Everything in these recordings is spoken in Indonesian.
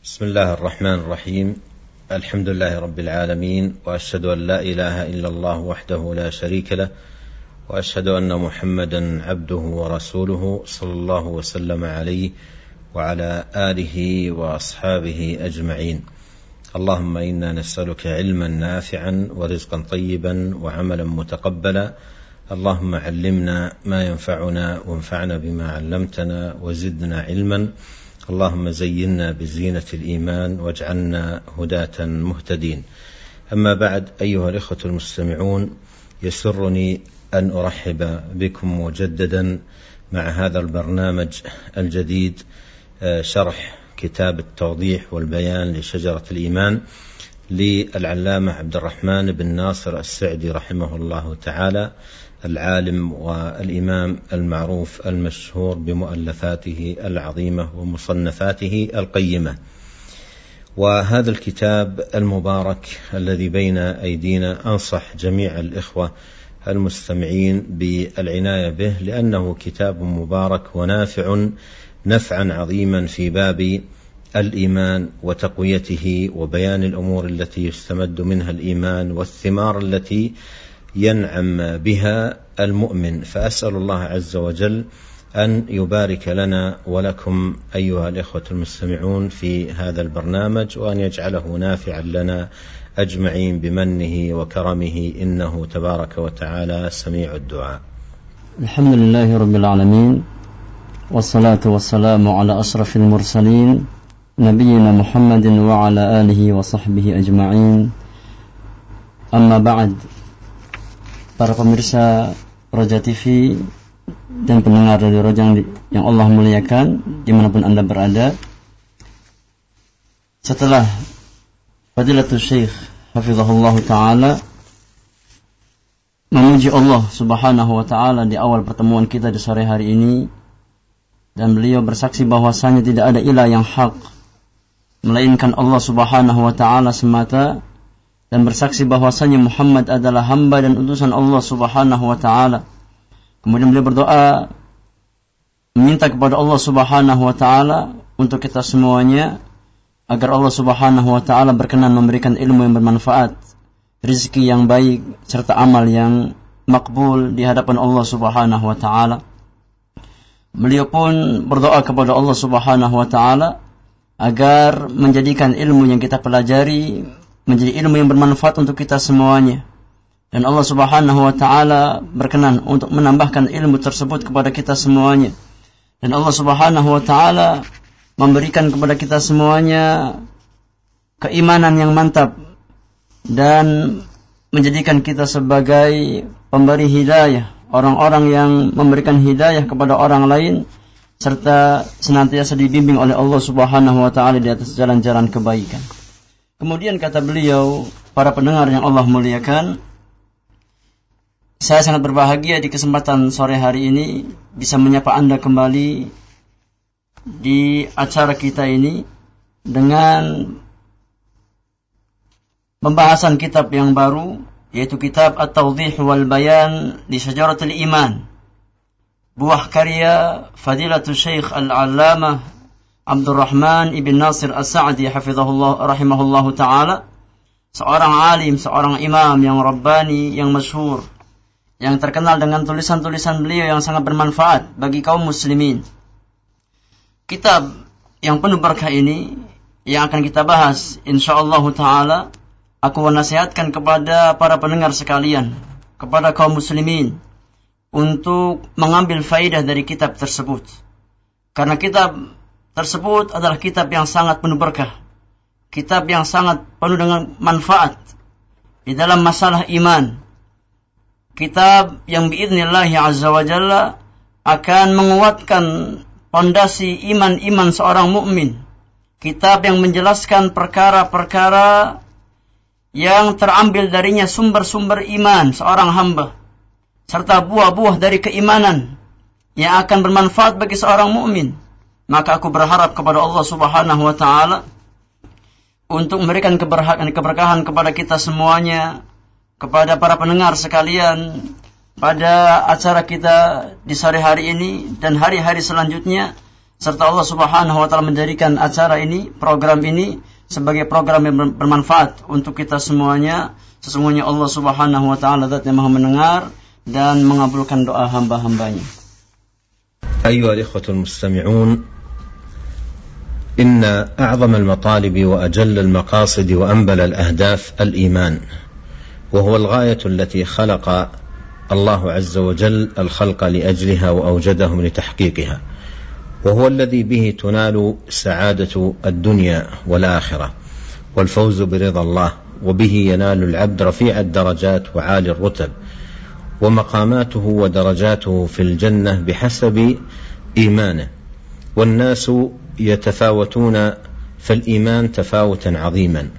بسم الله الرحمن الرحيم. الحمد لله رب العالمين، وأشهد أن لا إله إلا الله وحده لا شريك له، وأشهد أن محمدا عبده ورسوله صلى الله وسلم عليه وعلى آله وأصحابه أجمعين. اللهم إنا نسألك علما نافعا ورزقا طيبا وعملا متقبلا. اللهم علمنا ما ينفعنا وانفعنا بما علمتنا وزدنا علما. اللهم زينا بزينة الإيمان واجعلنا هداة مهتدين. أما بعد، أيها الإخوة المستمعون، يسرني أن أرحب بكم مجددا مع هذا البرنامج الجديد، شرح كتاب التوضيح والبيان لشجرة الإيمان للعلامة عبد الرحمن بن ناصر السعدي رحمه الله تعالى، العالم والإمام المعروف المشهور بمؤلفاته العظيمة ومصنفاته القيمة. وهذا الكتاب المبارك الذي بين أيدينا أنصح جميع الإخوة المستمعين بالعناية به، لأنه كتاب مبارك ونافع نفعا عظيما في باب الإيمان وتقويته وبيان الأمور التي يستمد منها الإيمان والثمار التي ينعم بها المؤمن. فأسأل الله عز وجل أن يبارك لنا ولكم أيها الإخوة المستمعون في هذا البرنامج، وأن يجعله نافعا لنا أجمعين بمنه وكرمه، إنه تبارك وتعالى سميع الدعاء. الحمد لله رب العالمين، والصلاة والسلام على أشرف المرسلين نبينا محمد وعلى آله وصحبه أجمعين. أما بعد. Para pemirsa Roja TV dan pendengar dari Roja yang Allah muliakan dimanapun Anda berada, setelah Fadilatul Syekh Hafizahullah Ta'ala memuji Allah Subhanahu Wa Ta'ala di awal pertemuan kita di sore hari ini, dan beliau bersaksi bahwasanya tidak ada ilah yang hak melainkan Allah Subhanahu Wa Ta'ala semata, dan bersaksi bahwasanya Muhammad adalah hamba dan utusan Allah Subhanahu wa taala. Kemudian beliau berdoa meminta kepada Allah Subhanahu wa taala untuk kita semuanya agar Allah Subhanahu wa taala berkenan memberikan ilmu yang bermanfaat, rezeki yang baik serta amal yang makbul di hadapan Allah Subhanahu wa taala. Beliau pun berdoa kepada Allah Subhanahu wa taala agar menjadikan ilmu yang kita pelajari menjadi ilmu yang bermanfaat untuk kita semuanya, dan Allah Subhanahu wa taala berkenan untuk menambahkan ilmu tersebut kepada kita semuanya, dan Allah Subhanahu wa taala memberikan kepada kita semuanya keimanan yang mantap dan menjadikan kita sebagai pemberi hidayah, orang-orang yang memberikan hidayah kepada orang lain serta senantiasa dibimbing oleh Allah Subhanahu wa taala di atas jalan-jalan kebaikan. Kemudian kata beliau, para pendengar yang Allah muliakan, saya sangat berbahagia di kesempatan sore hari ini bisa menyapa Anda kembali di acara kita ini dengan pembahasan kitab yang baru, yaitu kitab At-Tawdih wal Bayan li Syajaratul Iman, buah karya Fadilatul Syekh Al-Allamah Abdul Rahman ibn Nasir As-Sa'di hafizahullah rahimahullahu ta'ala, seorang alim, seorang imam yang rabbani, yang masyhur, yang terkenal dengan tulisan-tulisan beliau yang sangat bermanfaat bagi kaum muslimin. Kitab yang penuh berkah ini yang akan kita bahas insyaallah ta'ala, aku menasihatkan kepada para pendengar sekalian, kepada kaum muslimin, untuk mengambil faidah dari kitab tersebut, karena kitab tersebut adalah kitab yang sangat penuh berkah, kitab yang sangat penuh dengan manfaat di dalam masalah iman, kitab yang biidznillah azza wa jalla akan menguatkan fondasi iman seorang mukmin, kitab yang menjelaskan perkara-perkara yang terambil darinya sumber-sumber iman seorang hamba serta buah-buah dari keimanan yang akan bermanfaat bagi seorang mukmin. Maka aku berharap kepada Allah Subhanahu wa taala untuk memberikan keberkahan kepada kita semuanya, kepada para pendengar sekalian pada acara kita di sore hari ini dan hari-hari selanjutnya, serta Allah Subhanahu wa taala menjadikan acara ini, program ini sebagai program yang bermanfaat untuk kita semuanya. Sesungguhnya Allah Subhanahu wa taala zat yang Maha mendengar dan mengabulkan doa hamba-hambanya. أيها الإخوة المستمعون، إن أعظم المطالب وأجل المقاصد وأنبل الأهداف الإيمان، وهو الغاية التي خلق الله عز وجل الخلق لأجلها وأوجدهم لتحقيقها، وهو الذي به تنال سعادة الدنيا والآخرة والفوز برضا الله، وبه ينال العبد رفيع الدرجات وعالي الرتب، ومقاماته ودرجاته في الجنة بحسب إيمانه. والناس يتفاوتون في الإيمان تفاوتا عظيما،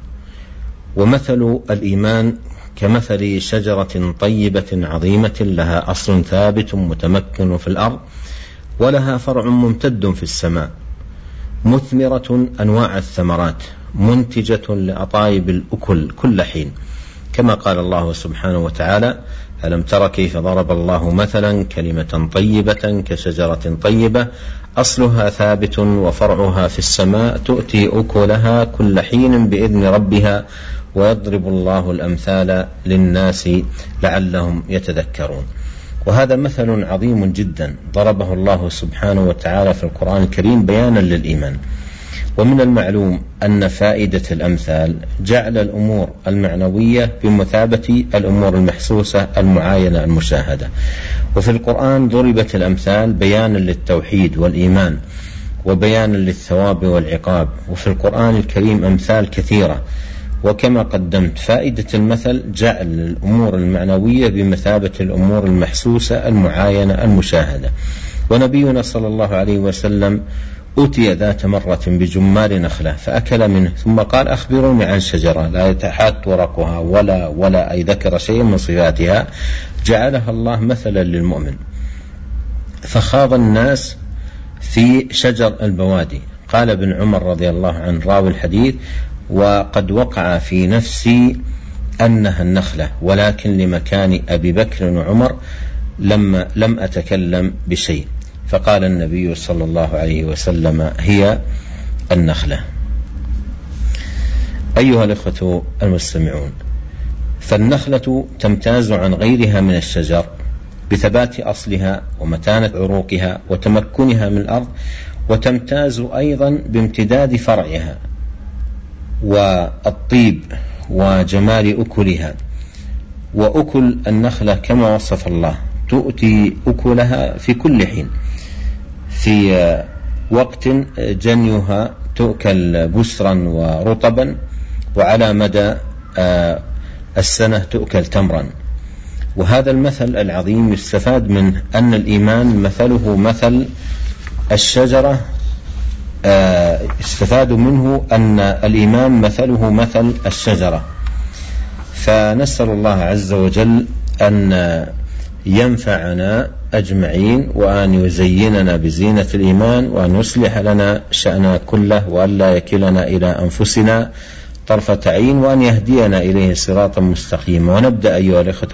ومثل الإيمان كمثل شجرة طيبة عظيمة لها أصل ثابت متمكن في الأرض، ولها فرع ممتد في السماء، مثمرة أنواع الثمرات، منتجة لأطايب الأكل كل حين، كما قال الله سبحانه وتعالى: ألم تر كيف ضرب الله مثلا كلمة طيبة كشجرة طيبة أصلها ثابت وفرعها في السماء تؤتي أكلها كل حين بإذن ربها ويضرب الله الأمثال للناس لعلهم يتذكرون. وهذا مثل عظيم جدا ضربه الله سبحانه وتعالى في القرآن الكريم بيانا للإيمان. ومن المعلوم أن فائدة الأمثال جعل الأمور المعنوية بمثابة الأمور المحسوسة المعاينة المشاهدة. وفي القرآن ضربت الأمثال بيانا للتوحيد والإيمان وبيانا للثواب والعقاب، وفي القرآن الكريم أمثال كثيرة. وكما قدمت، فائدة المثل جعل الأمور المعنوية بمثابة الأمور المحسوسة المعاينة المشاهدة. ونبينا صلى الله عليه وسلم أتي ذات مرة بجمار نخلة فأكل منه، ثم قال: أخبروني عن شجرة لا يتحات ورقها ولا أي ذكر شيء من صفاتها جعلها الله مثلا للمؤمن. فخاض الناس في شجر البوادي. قال ابن عمر رضي الله عنه راوي الحديث: وقد وقع في نفسي أنها النخلة، ولكن لمكان أبي بكر وعمر لم أتكلم بشيء. فقال النبي صلى الله عليه وسلم: هي النخلة. أيها الأخوة المستمعون، فالنخلة تمتاز عن غيرها من الشجر بثبات أصلها ومتانة عروقها وتمكنها من الأرض، وتمتاز أيضا بامتداد فرعها والطيب وجمال أكلها. وأكل النخلة كما وصف الله تؤتي أكلها في كل حين، في وقت جنيها تؤكل بسرا ورطبا، وعلى مدى السنة تؤكل تمرا. وهذا المثل العظيم يستفاد منه أن الإيمان مثله مثل الشجرة، استفاد منه أن الإيمان مثله مثل الشجرة. فنسأل الله عز وجل أن ينفعنا أجمعين، وأن يزيننا بزينة الإيمان، وأن يصلح لنا شأننا كله، وأن لا يكلنا إلى أنفسنا طرفة عين، وأن يهدينا إليه صراطا مستقيما. ونبدأ أيها الأخوة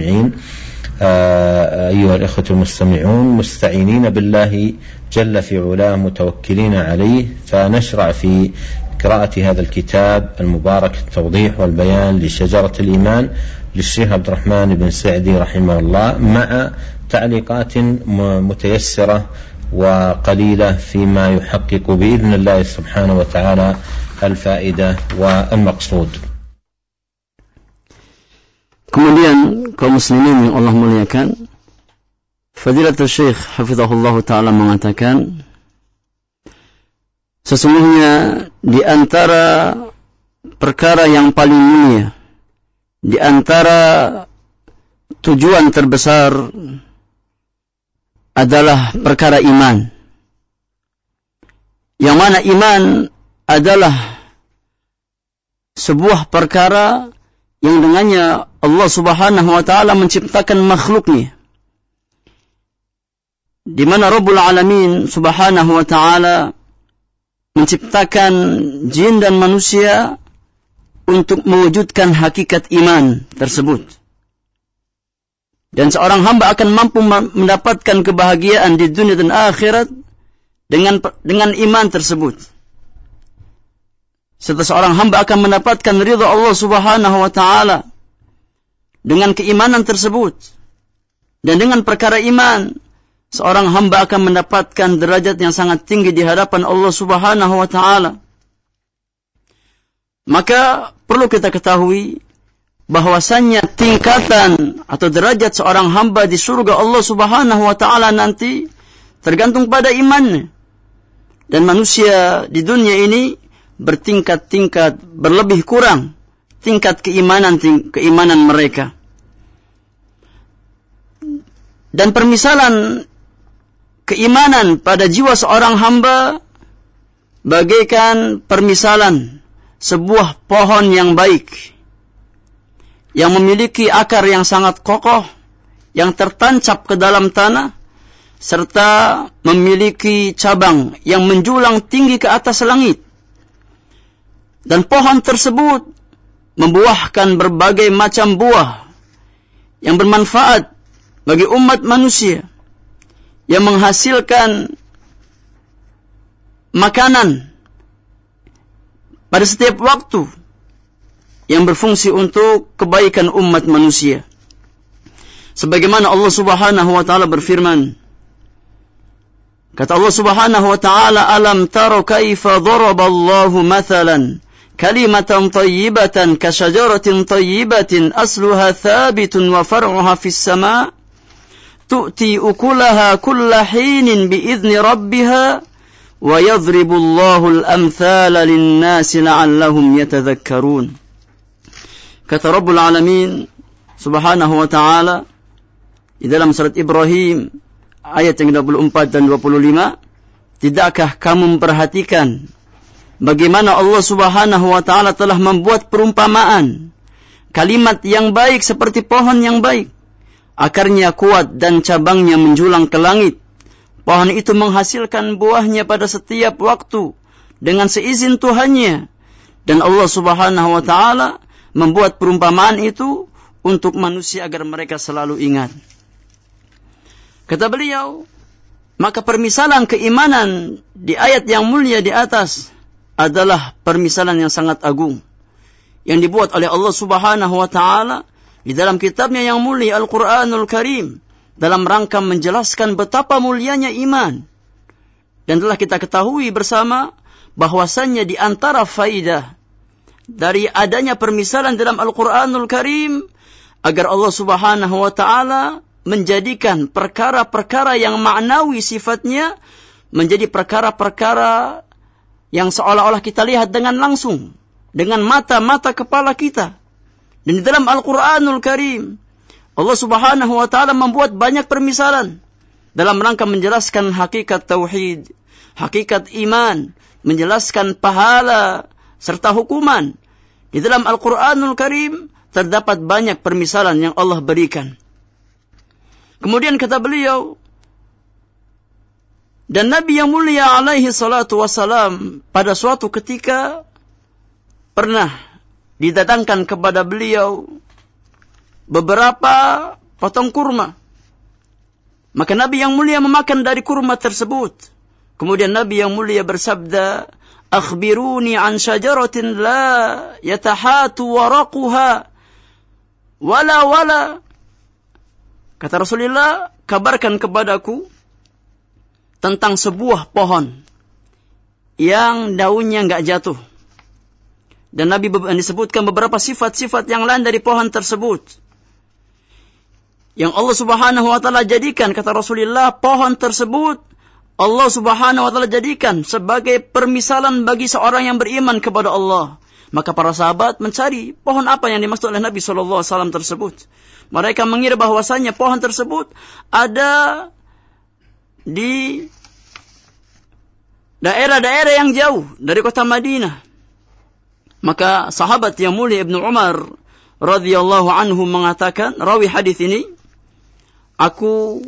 المستمعون مستعينين بالله جل في علاه متوكلين عليه، فنشرع في قراءة هذا الكتاب المبارك التوضيح والبيان لشجرة الإيمان للشيخ عبد الرحمن بن سعدي رحمه الله، مع تعليقات متيسرة وقليلة فيما يحقق بإذن الله سبحانه وتعالى الفائدة والمقصود. Kemudian kaum muslimin yang Allah muliakan, Fadilatul Syekh hafizahullah ta'ala mengatakan, sesungguhnya di antara perkara yang paling mulia, di antara tujuan terbesar adalah perkara iman, yang mana iman adalah sebuah perkara yang dengannya Allah Subhanahu wa taala menciptakan makhluknya, di mana Rabbul Alamin Subhanahu wa taala menciptakan jin dan manusia untuk mewujudkan hakikat iman tersebut. Dan seorang hamba akan mampu mendapatkan kebahagiaan di dunia dan akhirat dengan iman tersebut. Serta seorang hamba akan mendapatkan ridha Allah Subhanahu wa taala dengan keimanan tersebut. Dan dengan perkara iman, seorang hamba akan mendapatkan derajat yang sangat tinggi di hadapan Allah Subhanahu wa taala. Maka perlu kita ketahui bahwasannya tingkatan atau derajat seorang hamba di surga Allah Subhanahu wa taala nanti tergantung pada imannya. Dan manusia di dunia ini bertingkat-tingkat, berlebih kurang tingkat keimanan mereka. Dan permisalan keimanan pada jiwa seorang hamba bagaikan permisalan sebuah pohon yang baik, yang memiliki akar yang sangat kokoh, yang tertancap ke dalam tanah, serta memiliki cabang yang menjulang tinggi ke atas langit. Dan pohon tersebut membuahkan berbagai macam buah yang bermanfaat bagi umat manusia, yang menghasilkan makanan pada setiap waktu, yang berfungsi untuk kebaikan umat manusia. Sebagaimana Allah Subhanahu wa taala berfirman, kata Allah Subhanahu wa taala, alam taro kaifa daraballahu mathalan kalimatan tayyibatan kasyajaratin tayyibatin asluha thabitun wa far'uha fis sama' tu'ti ukulaha kulla hinin bi'izni rabbiha wa yadhribullahu al-amthala lin-nasi la'allahum yatadhakkarun. Kata Rabbul Alamin Subhanahu wa ta'ala di dalam surat Ibrahim ayat yang 24 dan 25, tidakkah kamu memperhatikan bagaimana Allah Subhanahu wa ta'ala telah membuat perumpamaan kalimat yang baik seperti pohon yang baik, akarnya kuat dan cabangnya menjulang ke langit. Pohon itu menghasilkan buahnya pada setiap waktu dengan seizin Tuhannya. Dan Allah Subhanahu wa ta'ala membuat perumpamaan itu untuk manusia agar mereka selalu ingat. Kata beliau, maka permisalan keimanan di ayat yang mulia di atas adalah permisalan yang sangat agung yang dibuat oleh Allah Subhanahu wa ta'ala di dalam kitabnya yang mulia Al-Quranul Karim dalam rangka menjelaskan betapa mulianya iman. Dan telah kita ketahui bersama bahwasannya di antara faidah dari adanya permisalan dalam Al-Quranul Karim agar Allah Subhanahu wa ta'ala menjadikan perkara-perkara yang maknawi sifatnya menjadi perkara-perkara yang seolah-olah kita lihat dengan langsung, dengan mata-mata kepala kita. Dan di dalam Al-Quranul Karim Allah Subhanahu wa ta'ala membuat banyak permisalan dalam rangka menjelaskan hakikat tauhid, hakikat iman, menjelaskan pahala serta hukuman. Di dalam Al-Quranul Karim terdapat banyak permisalan yang Allah berikan. Kemudian kata beliau, dan Nabi yang mulia alaihi salatu wassalam pada suatu ketika pernah didatangkan kepada beliau beberapa potong kurma. Maka Nabi yang mulia memakan dari kurma tersebut. Kemudian Nabi yang mulia bersabda, akhbiruni an syajaratin la yatahatu waraquha wala. Kata Rasulullah, kabarkan kepadaku tentang sebuah pohon yang daunnya enggak jatuh. Dan Nabi disebutkan beberapa sifat-sifat yang lain dari pohon tersebut, yang Allah Subhanahu wa ta'ala jadikan, kata Rasulullah, pohon tersebut Allah Subhanahu wa ta'ala jadikan sebagai permisalan bagi seorang yang beriman kepada Allah. Maka para sahabat mencari pohon apa yang dimaksud oleh Nabi SAW tersebut. Mereka mengira bahwasannya pohon tersebut ada di daerah-daerah yang jauh dari kota Madinah. Maka sahabat yang mulia Ibnu Umar radhiyallahu anhu mengatakan, rawi hadis ini, aku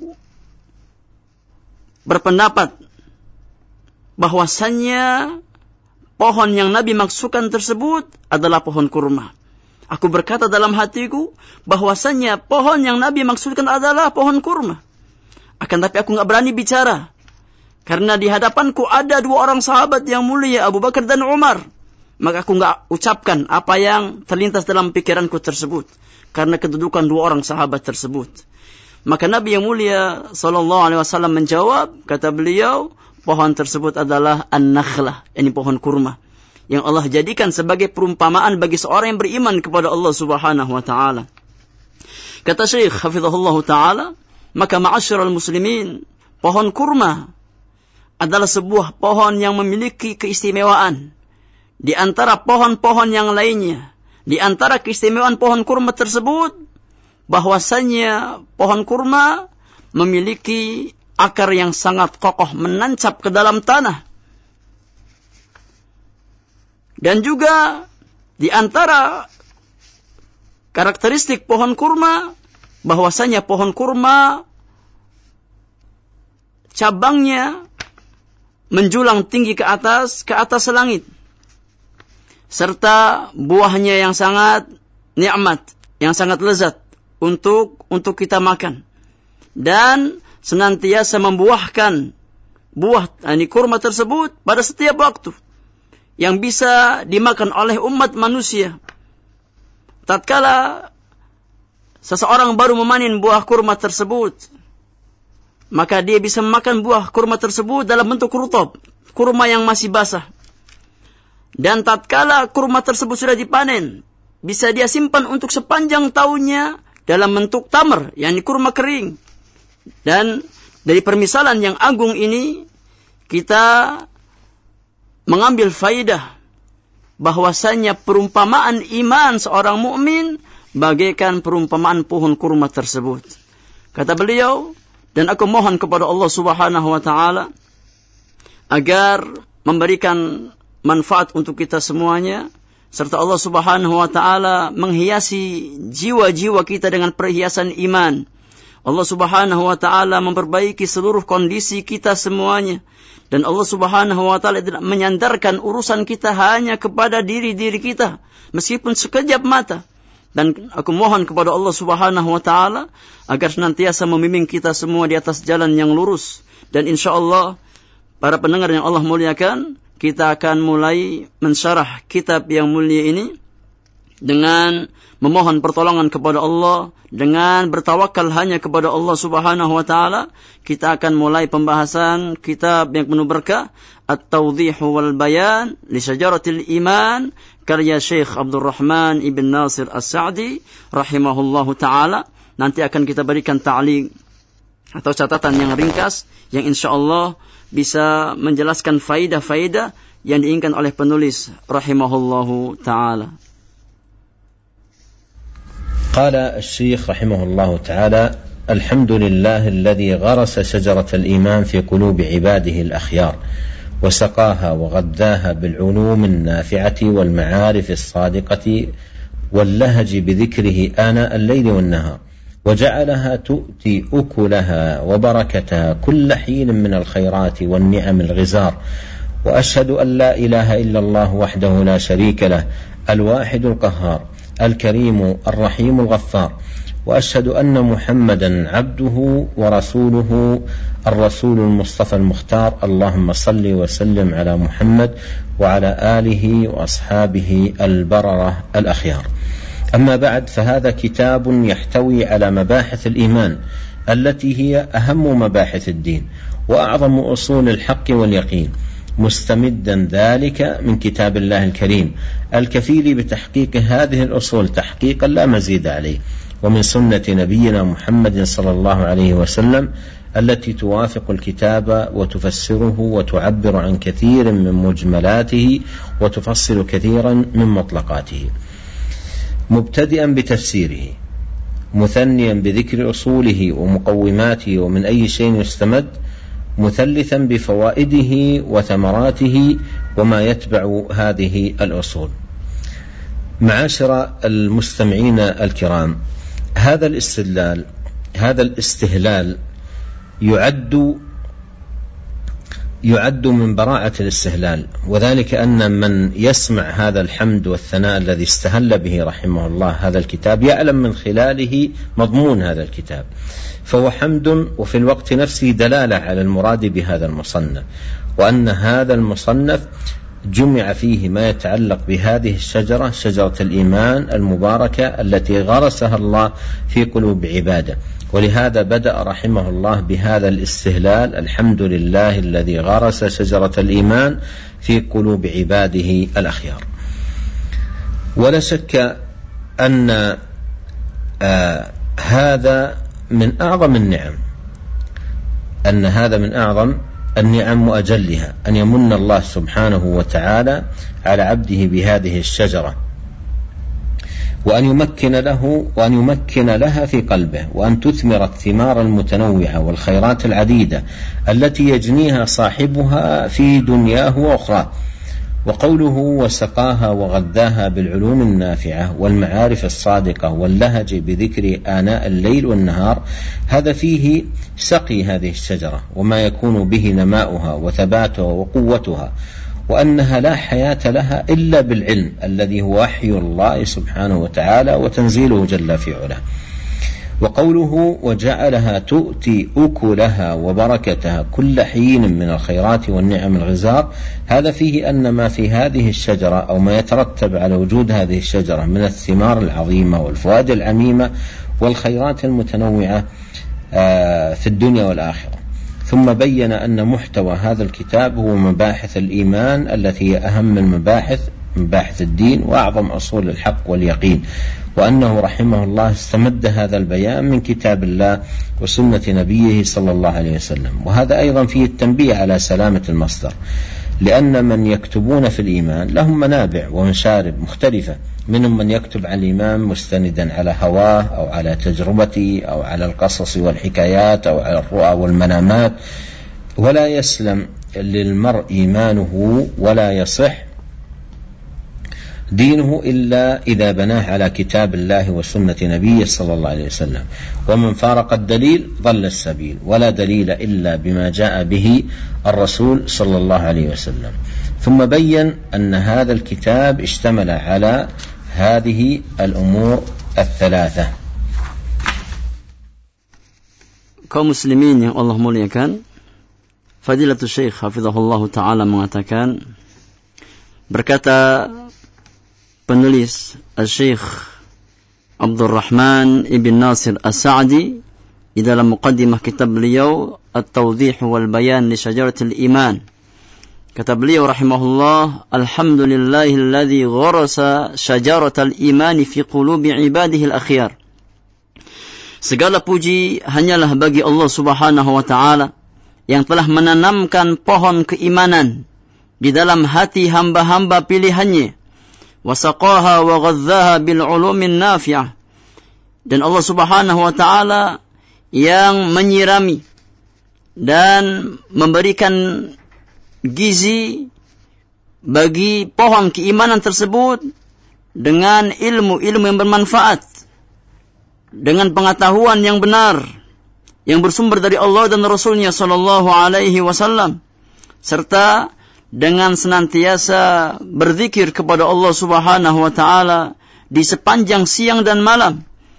berpendapat bahwasannya pohon yang Nabi maksudkan tersebut adalah pohon kurma. Aku berkata dalam hatiku bahwasannya pohon yang Nabi maksudkan adalah pohon kurma. Akan tapi aku enggak berani bicara Karena di hadapanku ada dua orang sahabat yang mulia, Abu Bakar dan Umar. Maka aku enggak ucapkan apa yang terlintas dalam pikiranku tersebut. Karena kedudukan dua orang sahabat tersebut. Maka Nabi yang mulia SAW menjawab, kata beliau, pohon tersebut adalah an-nakhlah, ini pohon kurma. Yang Allah jadikan sebagai perumpamaan bagi seorang yang beriman kepada Allah Subhanahu wa ta'ala. Kata Syekh hafizahullah ta'ala, maka ma'asyiral muslimin, pohon kurma adalah sebuah pohon yang memiliki keistimewaan di antara pohon-pohon yang lainnya. Di antara keistimewaan pohon kurma tersebut, bahwasanya pohon kurma memiliki akar yang sangat kokoh menancap ke dalam tanah. Dan juga di antara karakteristik pohon kurma, bahwasanya pohon kurma cabangnya menjulang tinggi ke atas langit. Serta buahnya yang sangat nikmat, yang sangat lezat untuk kita makan. Dan senantiasa membuahkan buah kurma tersebut pada setiap waktu yang bisa dimakan oleh umat manusia. Tatkala seseorang baru memanen buah kurma tersebut, maka dia bisa memakan buah kurma tersebut dalam bentuk rutab, kurma yang masih basah. Dan tatkala kurma tersebut sudah dipanen, bisa dia simpan untuk sepanjang tahunnya dalam bentuk tamar, yakni kurma kering. Dan dari permisalan yang agung ini, kita mengambil faidah bahwasanya perumpamaan iman seorang mukmin bagaikan perumpamaan pohon kurma tersebut. Kata beliau, dan aku mohon kepada Allah Subhanahu wa ta'ala agar memberikan manfaat untuk kita semuanya, serta Allah Subhanahu wa ta'ala menghiasi jiwa-jiwa kita dengan perhiasan iman. Allah Subhanahu wa ta'ala memperbaiki seluruh kondisi kita semuanya. Dan Allah Subhanahu wa ta'ala tidak menyandarkan urusan kita hanya kepada diri-diri kita, meskipun sekejap mata. Dan aku mohon kepada Allah Subhanahu wa ta'ala agar senantiasa membimbing kita semua di atas jalan yang lurus. Dan insyaallah para pendengar yang Allah muliakan, kita akan mulai mensyarah kitab yang mulia ini dengan memohon pertolongan kepada Allah, dengan bertawakal hanya kepada Allah Subhanahu wa ta'ala. Kita akan mulai pembahasan kitab yang penuh berkah, At-Tawdih wal Bayan li Syajaratil Iman, karya Syekh Abdul Rahman Ibn Nasir As-Sa'di rahimahullahu ta'ala. Nanti akan kita berikan ta'liq atau catatan yang ringkas yang insyaallah bisa menjelaskan faidah-faidah yang diinginkan oleh penulis rahimahullahu ta'ala. قال الشيخ رحمه الله تعالى: الحمد لله الذي غرس شجرة الإيمان في قلوب عباده الأخيار وسقاها وغذاها بالعلوم النافعة والمعارف الصادقة واللهج بذكره آناء الليل والنهار، وجعلها تؤتي أكلها وبركتها كل حين من الخيرات والنعم الغزار. وأشهد أن لا إله إلا الله وحده لا شريك له الواحد القهار الكريم الرحيم الغفار. وأشهد أن محمدا عبده ورسوله الرسول المصطفى المختار. اللهم صل وسلم على محمد وعلى آله وأصحابه البررة الأخيار. أما بعد، فهذا كتاب يحتوي على مباحث الإيمان التي هي أهم مباحث الدين وأعظم أصول الحق واليقين، مستمدا ذلك من كتاب الله الكريم الكفيل بتحقيق هذه الأصول تحقيقا لا مزيد عليه، ومن سنة نبينا محمد صلى الله عليه وسلم التي توافق الكتاب وتفسره وتعبر عن كثير من مجملاته وتفصل كثيرا من مطلقاته، مبتدئا بتفسيره، مثنيا بذكر أصوله ومقوماته ومن أي شيء يستمد، مثلثا بفوائده وثمراته وما يتبع هذه الأصول. معاشر المستمعين الكرام، هذا الاستهلال يعد يعد من براعة الاستهلال، وذلك أن من يسمع هذا الحمد والثناء الذي استهل به رحمه الله هذا الكتاب يعلم من خلاله مضمون هذا الكتاب، فهو حمد وفي الوقت نفسه دلالة على المراد بهذا المصنف، وأن هذا المصنف جمع فيه ما يتعلق بهذه الشجرة، شجرة الإيمان المباركة التي غرسها الله في قلوب عباده. ولهذا بدأ رحمه الله بهذا الاستهلال: الحمد لله الذي غرس شجرة الإيمان في قلوب عباده الأخيار. ولا شك أن هذا من أعظم النعم، أن هذا من أعظم النعم وأجلها، أن يمن الله سبحانه وتعالى على عبده بهذه الشجرة، وأن يمكن لها في قلبه، وأن تثمر الثمار المتنوعة والخيرات العديدة التي يجنيها صاحبها في دنياه وأخراه. وقوله: وسقاها وغذاها بالعلوم النافعة والمعارف الصادقة واللهج بذكر آناء الليل والنهار، هذا فيه سقي هذه الشجرة وما يكون به نماؤها وثباتها وقوتها، وأنها لا حياة لها إلا بالعلم الذي هو وحي الله سبحانه وتعالى وتنزيله جل في علاه. وقوله: وجعلها تؤتي أكلها وبركتها كل حين من الخيرات والنعم الغزار، هذا فيه أن ما في هذه الشجرة أو ما يترتب على وجود هذه الشجرة من الثمار العظيمة والفوائد العميمة والخيرات المتنوعة في الدنيا والآخرة. ثم بين أن محتوى هذا الكتاب هو مباحث الإيمان التي هي أهم مباحث الدين وأعظم أصول الحق واليقين، وأنه رحمه الله استمد هذا البيان من كتاب الله وسنة نبيه صلى الله عليه وسلم. وهذا أيضا فيه التنبيه على سلامة المصدر، لأن من يكتبون في الإيمان لهم منابع ومشارب مختلفة، منهم من يكتب عن الإيمان مستندا على هواه أو على تجربته أو على القصص والحكايات أو على الرؤى والمنامات، ولا يسلم للمرء إيمانه ولا يصح دينه إلا إذا بناه على كتاب الله وسنة نبيه صلى الله عليه وسلم. ومن فارق الدليل ضل السبيل، ولا دليل إلا بما جاء به الرسول صلى الله عليه وسلم. ثم بين أن هذا الكتاب اشتمل على هذه الأمور الثلاثة. Kaum muslimin yang Allah muliakan, Fadilatul Syekh hafizahullah ta'ala mengatakan, berkata penulis Syekh Abdul Rahman Ibn Nasir As-Sa'di di dalam muqaddimah kitab beliau At-Tawdih wal Bayan li Syajaratil Iman, kata beliau rahimahullah: alhamdulillahilladzi gharasa syajaratal imani fi qulubi ibadihi al-akhyar. Segala puji hanyalah bagi Allah Subhanahu wa taala yang telah menanamkan pohon keimanan di dalam hati hamba-hamba pilihannya. Wasaqaha wa ghadzaha bil ulumin nafi'ah. Dan Allah Subhanahu wa taala yang menyirami dan memberikan gizi bagi pohon keimanan tersebut dengan ilmu-ilmu yang bermanfaat, dengan pengetahuan yang benar yang bersumber dari Allah dan Rasulnya sallallahu alaihi wasallam, serta dengan senantiasa berzikir kepada Allah Subhanahu wa taala di sepanjang siang dan malam.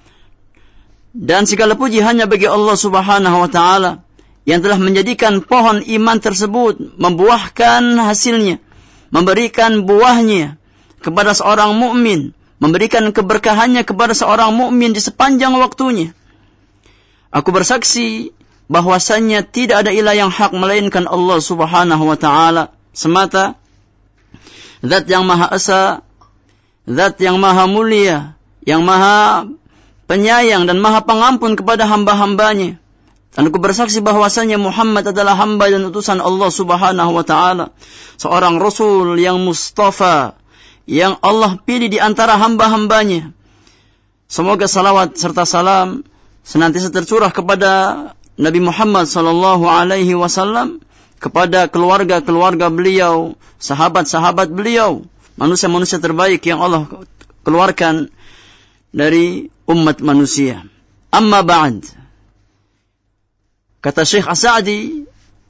Dan segala puji hanya bagi Allah Subhanahu wa taala yang telah menjadikan pohon iman tersebut membuahkan hasilnya, memberikan buahnya kepada seorang mukmin, memberikan keberkahannya kepada seorang mukmin di sepanjang waktunya. Aku bersaksi bahwasannya tidak ada ilah yang hak melainkan Allah Subhanahu wa taala semata, Zat yang Maha Esa, Zat yang Maha Mulia, yang Maha Penyayang dan Maha Pengampun kepada hamba-hambanya. Dan aku bersaksi bahwasanya Muhammad adalah hamba dan utusan Allah Subhanahu wa taala, seorang rasul yang mustafa, yang Allah pilih di antara hamba-hambanya. Semoga salawat serta salam senantiasa tercurah kepada Nabi Muhammad sallallahu alaihi wasallam, kepada keluarga-keluarga beliau, sahabat-sahabat beliau, manusia-manusia terbaik yang Allah keluarkan dari umat manusia. Amma ba'd. Kata Syekh As-Sa'di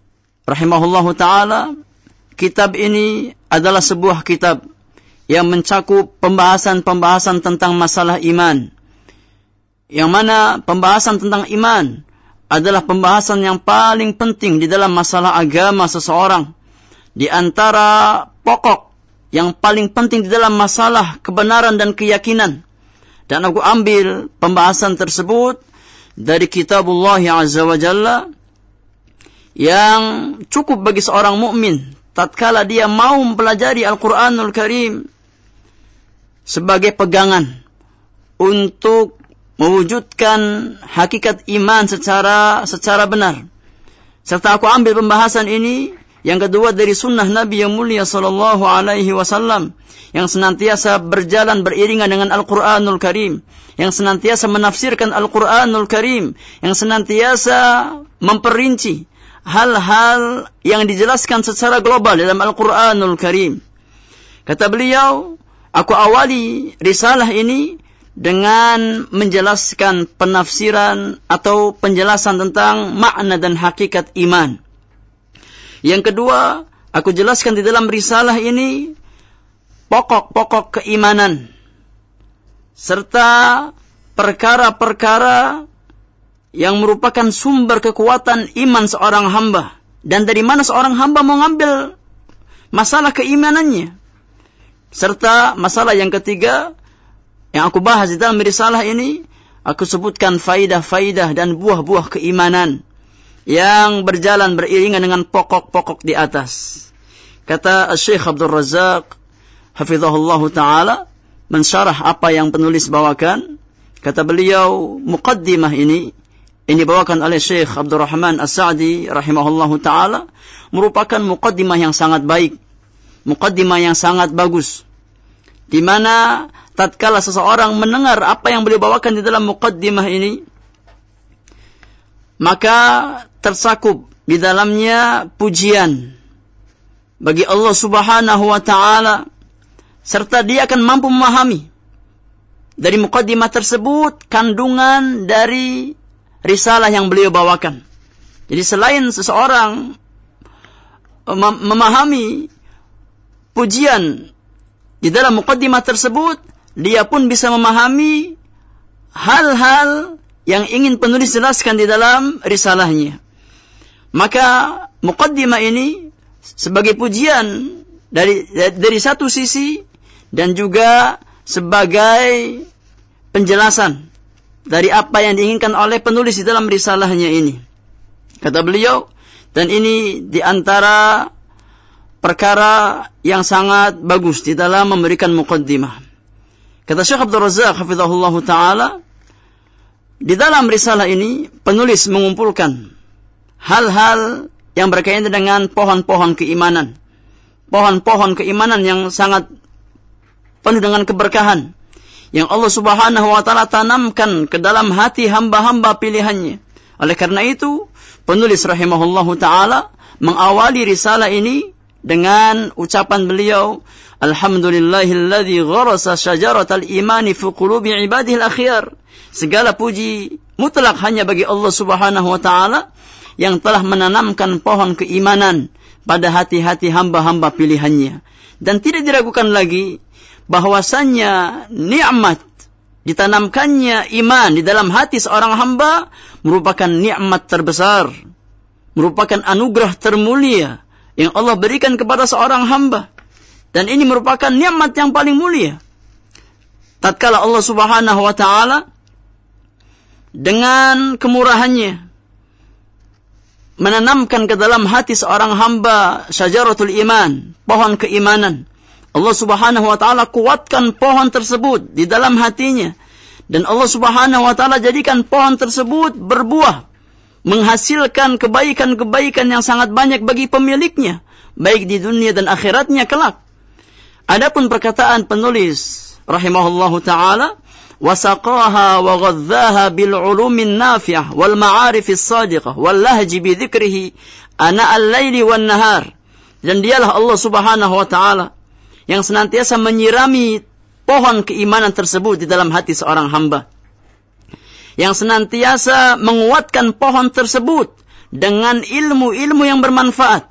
rahimahullahu ta'ala, kitab ini adalah sebuah kitab yang mencakup pembahasan-pembahasan tentang masalah iman. Yang mana pembahasan tentang iman adalah pembahasan yang paling penting di dalam masalah agama seseorang. Di antara pokok yang paling penting di dalam masalah kebenaran dan keyakinan. Dan aku ambil pembahasan tersebut dari kitabullah azza wa jalla yang cukup bagi seorang mukmin tatkala dia mau mempelajari Al-Quranul Karim sebagai pegangan untuk mewujudkan hakikat iman secara benar. Serta aku ambil pembahasan ini yang kedua dari sunnah Nabi yang mulia sallallahu alaihi wasallam yang senantiasa berjalan beriringan dengan Al-Quranul Karim, yang senantiasa menafsirkan Al-Quranul Karim, yang senantiasa memperinci hal-hal yang dijelaskan secara global dalam Al-Quranul Karim. Kata beliau, aku awali risalah ini dengan menjelaskan penafsiran atau penjelasan tentang makna dan hakikat iman. Yang kedua, aku jelaskan di dalam risalah ini pokok-pokok keimanan serta perkara-perkara yang merupakan sumber kekuatan iman seorang hamba, dan dari mana seorang hamba mengambil masalah keimanannya. Serta masalah yang ketiga yang aku bahas di dalam risalah ini, aku sebutkan faidah-faidah dan buah-buah keimanan yang berjalan beriringan dengan pokok-pokok di atas. Kata Syekh Abdul Razak hafizahullah ta'ala mensyarah apa yang penulis bawakan. Kata beliau, muqaddimah ini dibawakan oleh Syekh Abdul Rahman As-Sa'di rahimahullah ta'ala merupakan muqaddimah yang sangat baik, muqaddimah yang sangat bagus, di mana tatkala seseorang mendengar apa yang beliau bawakan di dalam muqaddimah ini, maka tersakup di dalamnya pujian bagi Allah Subhanahu wa ta'ala, serta dia akan mampu memahami dari muqaddimah tersebut kandungan dari risalah yang beliau bawakan. Jadi selain seseorang memahami pujian di dalam muqaddimah tersebut, dia pun bisa memahami hal-hal yang ingin penulis jelaskan di dalam risalahnya. Maka muqaddimah ini sebagai pujian dari satu sisi dan juga sebagai penjelasan dari apa yang diinginkan oleh penulis di dalam risalahnya ini. Kata beliau, dan ini di antara perkara yang sangat bagus di dalam memberikan muqaddimah. Kata Syekh Abdul Razak hafizahullah ta'ala, di dalam risalah ini penulis mengumpulkan hal-hal yang berkaitan dengan pohon-pohon keimanan. Pohon-pohon keimanan yang sangat penuh dengan keberkahan yang Allah Subhanahu wa ta'ala tanamkan ke dalam hati hamba-hamba pilihannya. Oleh karena itu, penulis rahimahullahu ta'ala mengawali risalah ini dengan ucapan beliau, Alhamdulillahilladzi gharasa syajaratal imani fi qulubi ibadihil akhyar. Segala puji mutlak hanya bagi Allah Subhanahu wa ta'ala yang telah menanamkan pohon keimanan pada hati-hati hamba-hamba pilihannya. Dan tidak diragukan lagi bahwasannya nikmat ditanamkannya iman di dalam hati seorang hamba merupakan nikmat terbesar, merupakan anugerah termulia yang Allah berikan kepada seorang hamba. Dan ini merupakan nikmat yang paling mulia. Tatkala Allah Subhanahu wa ta'ala dengan kemurahannya menanamkan ke dalam hati seorang hamba syajaratul iman, pohon keimanan. Allah Subhanahu wa ta'ala kuatkan pohon tersebut di dalam hatinya. Dan Allah Subhanahu wa ta'ala jadikan pohon tersebut berbuah, menghasilkan kebaikan-kebaikan yang sangat banyak bagi pemiliknya, baik di dunia dan akhiratnya kelak. Adapun perkataan penulis rahimahullahu ta'ala, wasaqaha wa ghadzaha bil ulumin nafi'ah wal ma'arifis sadiqah wal lahji bi dzikrihi ana al-laili wan nahar. Dan dialah Allah Subhanahu wa ta'ala yang senantiasa menyirami pohon keimanan tersebut di dalam hati seorang hamba, yang senantiasa menguatkan pohon tersebut dengan ilmu-ilmu yang bermanfaat,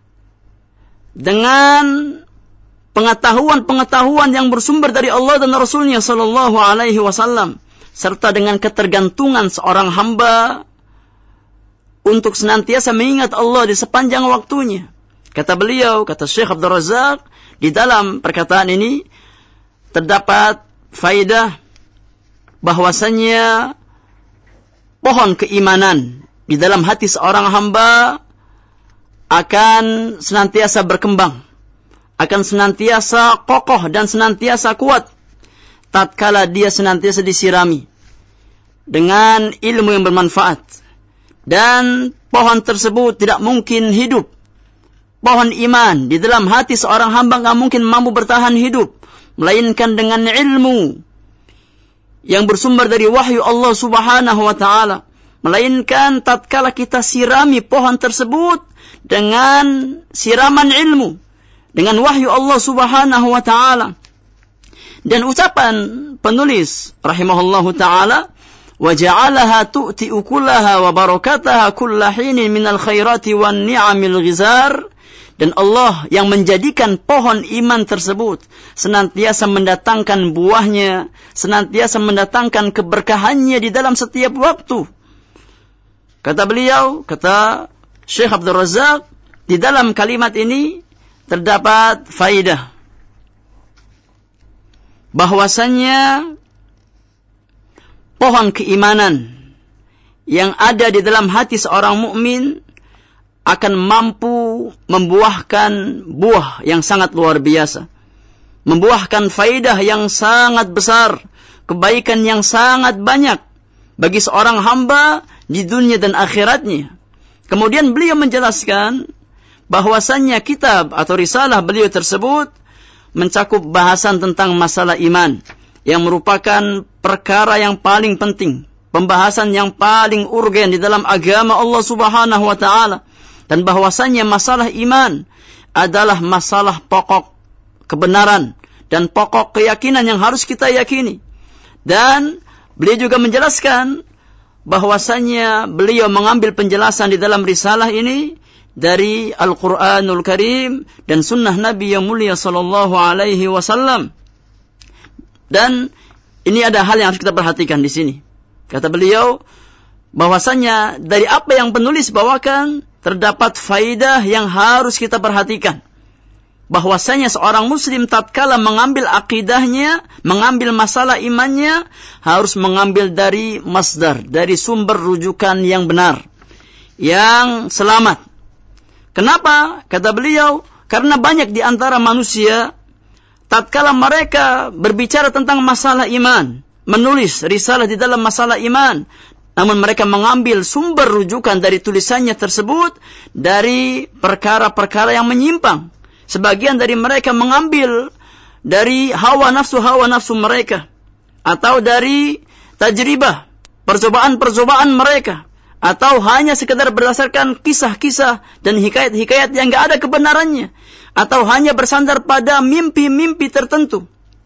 dengan pengetahuan-pengetahuan yang bersumber dari Allah dan Rasulnya sallallahu alaihi wasallam, serta dengan ketergantungan seorang hamba untuk senantiasa mengingat Allah di sepanjang waktunya. Kata beliau, kata Syekh Abdul Razak, di dalam perkataan ini terdapat faedah bahwasanya pohon keimanan di dalam hati seorang hamba akan senantiasa berkembang, akan senantiasa kokoh dan senantiasa kuat tatkala dia senantiasa disirami dengan ilmu yang bermanfaat. Dan pohon tersebut tidak mungkin hidup. Pohon iman di dalam hati seorang hamba tidak mungkin mampu bertahan hidup, melainkan dengan ilmu yang bersumber dari wahyu Allah subhanahu wa ta'ala. Melainkan tatkala kita sirami pohon tersebut dengan siraman ilmu, dengan wahyu Allah subhanahu wa ta'ala. Dan ucapan penulis rahimahullahu ta'ala, وَجَعَلَهَا تُؤْتِئُ كُلَّهَا وَبَرَكَتَهَا كُلَّ حِينٍ مِنَ الْخَيْرَاتِ وَالنِّعَمِ الْغِزَارِ. Dan Allah yang menjadikan pohon iman tersebut senantiasa mendatangkan buahnya, senantiasa mendatangkan keberkahannya di dalam setiap waktu. Kata beliau, kata Syekh Abdul Razak, di dalam kalimat ini terdapat faidah bahwasannya pohon keimanan yang ada di dalam hati seorang mukmin akan mampu membuahkan buah yang sangat luar biasa, membuahkan faidah yang sangat besar, kebaikan yang sangat banyak bagi seorang hamba di dunia dan akhiratnya. Kemudian beliau menjelaskan bahwasannya kitab atau risalah beliau tersebut mencakup bahasan tentang masalah iman, yang merupakan perkara yang paling penting, pembahasan yang paling urgen di dalam agama Allah subhanahu wa ta'ala. Dan bahwasannya masalah iman adalah masalah pokok kebenaran dan pokok keyakinan yang harus kita yakini. Dan beliau juga menjelaskan bahwasannya beliau mengambil penjelasan di dalam risalah ini dari Al-Quranul Karim dan sunnah Nabi yang mulia sallallahu alaihi wasallam. Dan ini ada hal yang harus kita perhatikan di sini. Kata beliau bahwasanya dari apa yang penulis bawakan terdapat faidah yang harus kita perhatikan. Bahwasanya seorang muslim tatkala mengambil akidahnya, mengambil masalah imannya, harus mengambil dari masdar, dari sumber rujukan yang benar, yang selamat. Kenapa? Kata beliau, karena banyak di antara manusia tatkala mereka berbicara tentang masalah iman, menulis risalah di dalam masalah iman, namun mereka mengambil sumber rujukan dari tulisannya tersebut dari perkara-perkara yang menyimpang. Sebagian dari mereka mengambil dari hawa nafsu mereka, atau dari tajribah, percobaan-percobaan mereka, atau hanya sekedar berdasarkan kisah-kisah dan hikayat-hikayat yang tidak ada kebenarannya, atau hanya bersandar pada mimpi-mimpi tertentu.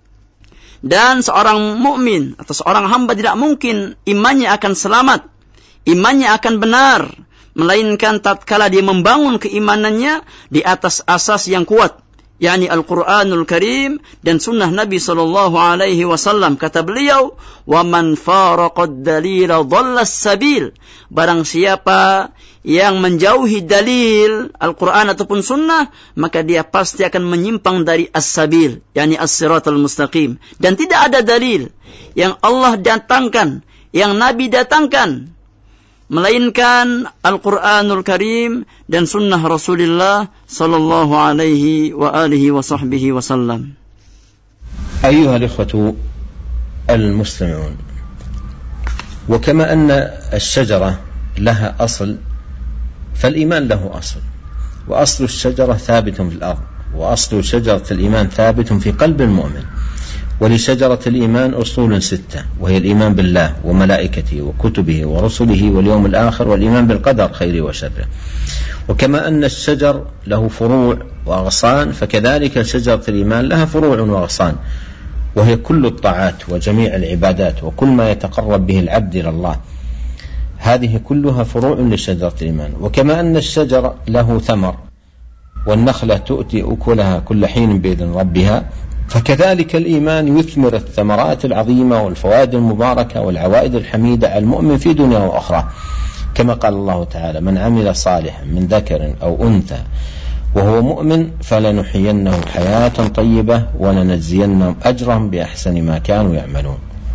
Dan seorang mukmin atau seorang hamba tidak mungkin imannya akan selamat, imannya akan benar, melainkan tatkala dia membangun keimanannya di atas asas yang kuat, yakni Al-Quranul Karim dan sunnah Nabi sallallahu alaihi wasallam. Kata beliau, "Wa man faraqad dalila dhalla as-sabil." Barang siapa yang menjauhi dalil Al-Quran ataupun sunnah, maka dia pasti akan menyimpang dari as-sabil, yakni as-siratal mustaqim. Dan tidak ada dalil yang Allah datangkan, yang Nabi datangkan, melainkan Al-Quranul Karim dan sunnah Rasulullah sallallahu alaihi wa alihi wa sahbihi wasallam. أيها الإخوة المستمعون، وكما أن الشجرة لها أصل، فالإيمان له أصل، وأصل الشجرة ثابت في الأرض، وأصل شجرة الإيمان ثابت في قلب المؤمن. ولشجرة الإيمان أصول 6، وهي الإيمان بالله وملائكته وكتبه ورسله واليوم الآخر، والإيمان بالقدر خيره وشره. وكما أن الشجر له فروع وأغصان، فكذلك شجرة الإيمان لها فروع وأغصان، وهي كل الطاعات وجميع العبادات وكل ما يتقرب به العبد إلى الله. هذه كلها فروع لشجرة الإيمان. وكما أن الشجر له ثمر والنخلة تؤتي أكلها كل حين بإذن ربها، فكذلك الإيمان يثمر الثمرات العظيمة والفوائد المباركة والعوائد الحميدة على المؤمن في دنيا وأخرى، كما قال الله تعالى: من عمل صالحا من ذكر أو أنثى وهو مؤمن فلنحيينه حياة طيبة ولنجزينهم أجرهم بأحسن ما كانوا يعملون.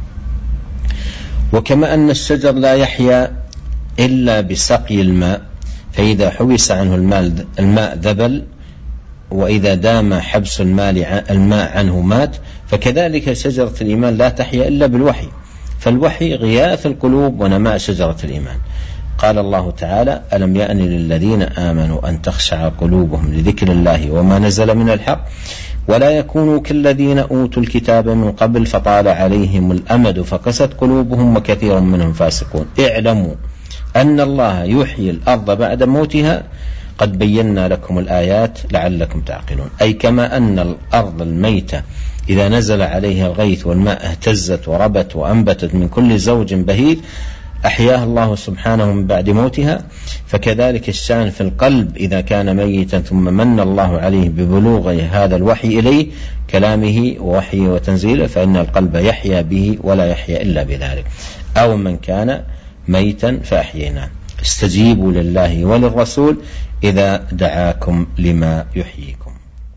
وكما أن الشجر لا يحيا إلا بسقي الماء، فإذا حبس عنه الماء ذبل، وإذا دام حبس الماء عنه مات، فكذلك شجرة الإيمان لا تحيا إلا بالوحي، فالوحي غياث القلوب ونماء شجرة الإيمان. قال الله تعالى: ألم يأن للذين آمنوا أن تخشع قلوبهم لذكر الله وما نزل من الحق ولا يكونوا كالذين أوتوا الكتاب من قبل فطال عليهم الأمد فقست قلوبهم وكثير منهم فاسقون. اعلموا أن الله يحيي الأرض بعد موتها قد بينا لكم الآيات لعلكم تعقلون. أي كما أن الأرض الميتة إذا نزل عليها الغيث والماء اهتزت وربت وأنبتت من كل زوج بهيج أحياها الله سبحانه من بعد موتها، فكذلك الشأن في القلب إذا كان ميتا ثم من الله عليه ببلوغ هذا الوحي إليه كلامه ووحيه وتنزيله، فإن القلب يحيا به ولا يحيا إلا بذلك. أو من كان ميتا فأحييناه. استجيبوا لله وللرسول إذا دعاكم لما يحييكم.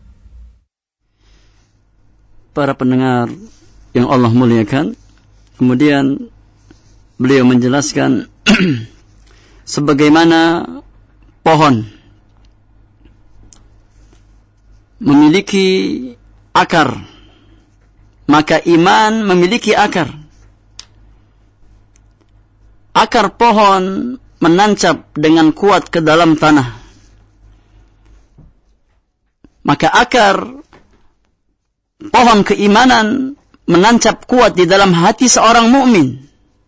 Para pendengar yang Allah muliakan, kemudian beliau menjelaskan sebagaimana pohon memiliki akar, maka iman memiliki akar. Akar pohon menancap dengan kuat ke dalam tanah, maka akar pohon keimanan menancap kuat di dalam hati seorang mukmin.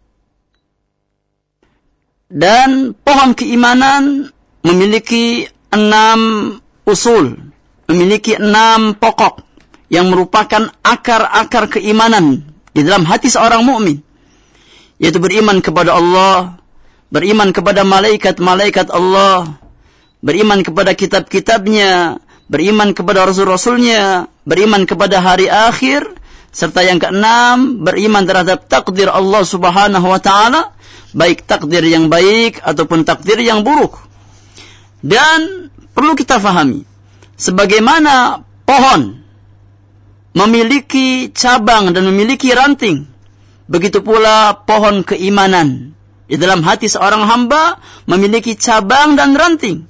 Dan pohon keimanan memiliki 6 usul, memiliki 6 pokok yang merupakan akar-akar keimanan di dalam hati seorang mukmin, yaitu beriman kepada Allah, beriman kepada malaikat-malaikat Allah, beriman kepada kitab-kitabnya, beriman kepada rasul-rasulnya, beriman kepada hari akhir, serta yang keenam, beriman terhadap takdir Allah Subhanahu wa ta'ala, baik takdir yang baik ataupun takdir yang buruk. Dan perlu kita fahami, sebagaimana pohon memiliki cabang dan memiliki ranting, begitu pula pohon keimanan di dalam hati seorang hamba memiliki cabang dan ranting.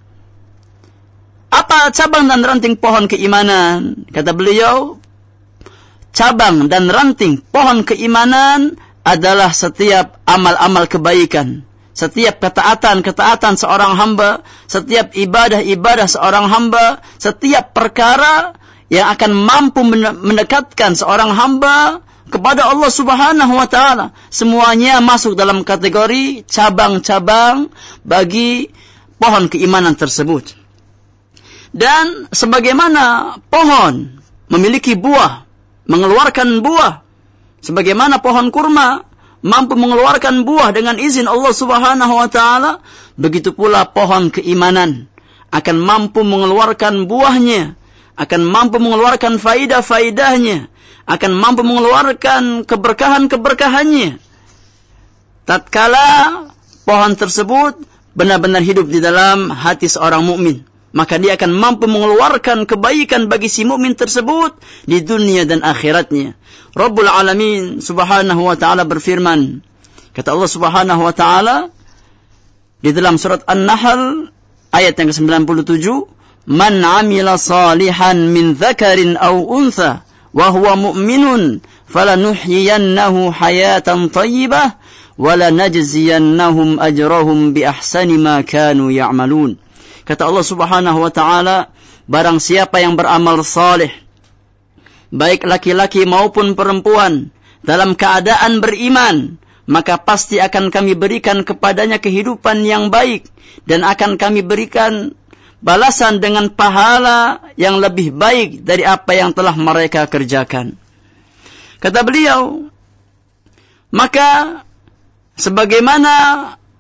Apa cabang dan ranting pohon keimanan? Kata beliau, cabang dan ranting pohon keimanan adalah setiap amal-amal kebaikan, setiap ketaatan seorang hamba, setiap ibadah seorang hamba, setiap perkara yang akan mampu mendekatkan seorang hamba kepada Allah Subhanahu wa ta'ala. Semuanya masuk dalam kategori cabang-cabang bagi pohon keimanan tersebut. Dan sebagaimana pohon memiliki buah, mengeluarkan buah, sebagaimana pohon kurma mampu mengeluarkan buah dengan izin Allah Subhanahu wa ta'ala, begitu pula pohon keimanan akan mampu mengeluarkan buahnya, akan mampu mengeluarkan faidah-faidahnya, akan mampu mengeluarkan keberkahan-keberkahannya tatkala pohon tersebut benar-benar hidup di dalam hati seorang mukmin. Maka dia akan mampu mengeluarkan kebaikan bagi si mukmin tersebut di dunia dan akhiratnya. Rabbul Alamin Subhanahu wa ta'ala berfirman, kata Allah Subhanahu wa ta'ala di dalam surat An-Nahl ayat yang ke-97, man amila salihan min dzakarin aw untha wa huwa mu'minun falanuhyiyannahu hayatan thayyibah wa lanajziyannahum ajrahum bi ahsani ma kanu ya'malun. Kata Allah Subhanahu wa ta'ala, barang siapa yang beramal saleh, baik laki-laki maupun perempuan, dalam keadaan beriman, maka pasti akan kami berikan kepadanya kehidupan yang baik, dan akan kami berikan balasan dengan pahala yang lebih baik dari apa yang telah mereka kerjakan. Kata beliau, maka sebagaimana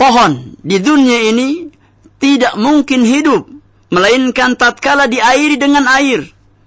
pohon di dunia ini tidak mungkin hidup melainkan tatkala diairi dengan air.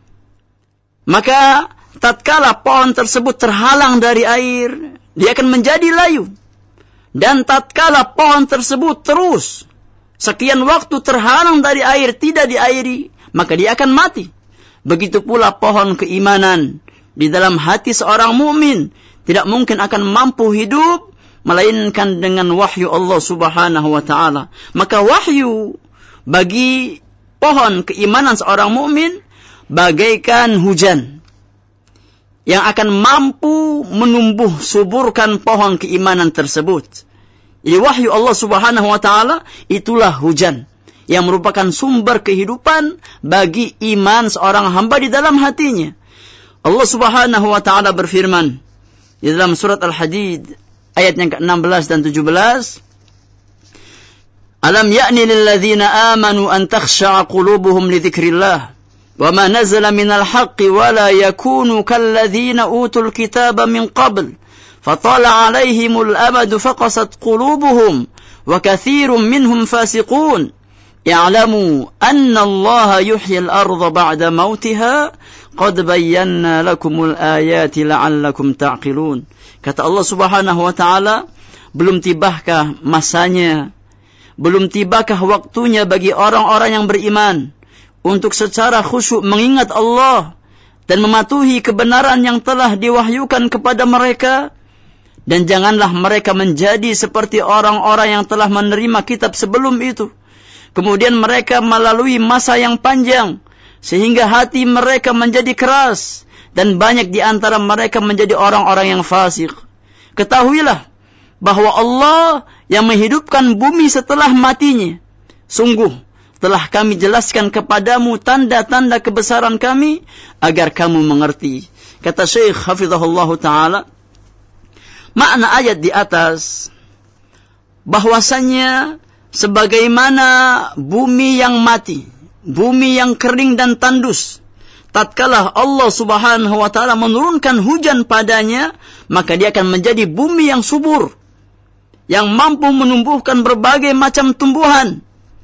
Maka tatkala pohon tersebut terhalang dari air, dia akan menjadi layu. Dan tatkala pohon tersebut terus sekian waktu terhalang dari air, tidak diairi, maka dia akan mati. Begitu pula pohon keimanan di dalam hati seorang mukmin tidak mungkin akan mampu hidup melainkan dengan wahyu Allah Subhanahu wa taala. Maka wahyu bagi pohon keimanan seorang mukmin bagaikan hujan yang akan mampu menumbuh suburkan pohon keimanan tersebut. Jadi wahyu Allah Subhanahu wa taala itulah hujan yang merupakan sumber kehidupan bagi iman seorang hamba di dalam hatinya. Allah Subhanahu wa taala berfirman di dalam surat Al-Hadid ayat yang ke-16 dan 17, Alam ya'ni lilladzina amanu an takhsha'a qulubuhum li dzikrillah wa ma nazala minal haqqi wa la yakunu kalladzina utul kitaba min qabl fatala 'alaihimul amadu faqasat qulubuhum wa katsirun minhum fasiqun ya'lamu anna Allah yuhyil arda ba'da mautiha qad bayyana lakumul ayati la'allakum ta'qilun. Kata Allah Subhanahu wa taala, belum tibakah masanya, belum tibakah waktunya bagi orang-orang yang beriman untuk secara khusyuk mengingat Allah dan mematuhi kebenaran yang telah diwahyukan kepada mereka, dan janganlah mereka menjadi seperti orang-orang yang telah menerima kitab sebelum itu. Kemudian mereka melalui masa yang panjang sehingga hati mereka menjadi keras dan banyak di antara mereka menjadi orang-orang yang fasik. Ketahuilah bahwa Allah yang menghidupkan bumi setelah matinya. Sungguh telah kami jelaskan kepadamu tanda-tanda kebesaran kami agar kamu mengerti. Kata Syekh Hafizahullah Ta'ala, makna ayat di atas bahwasanya sebagaimana bumi yang mati, bumi yang kering dan tandus, tatkala Allah Subhanahu wa taala menurunkan hujan padanya, maka dia akan menjadi bumi yang subur, yang mampu menumbuhkan berbagai macam tumbuhan.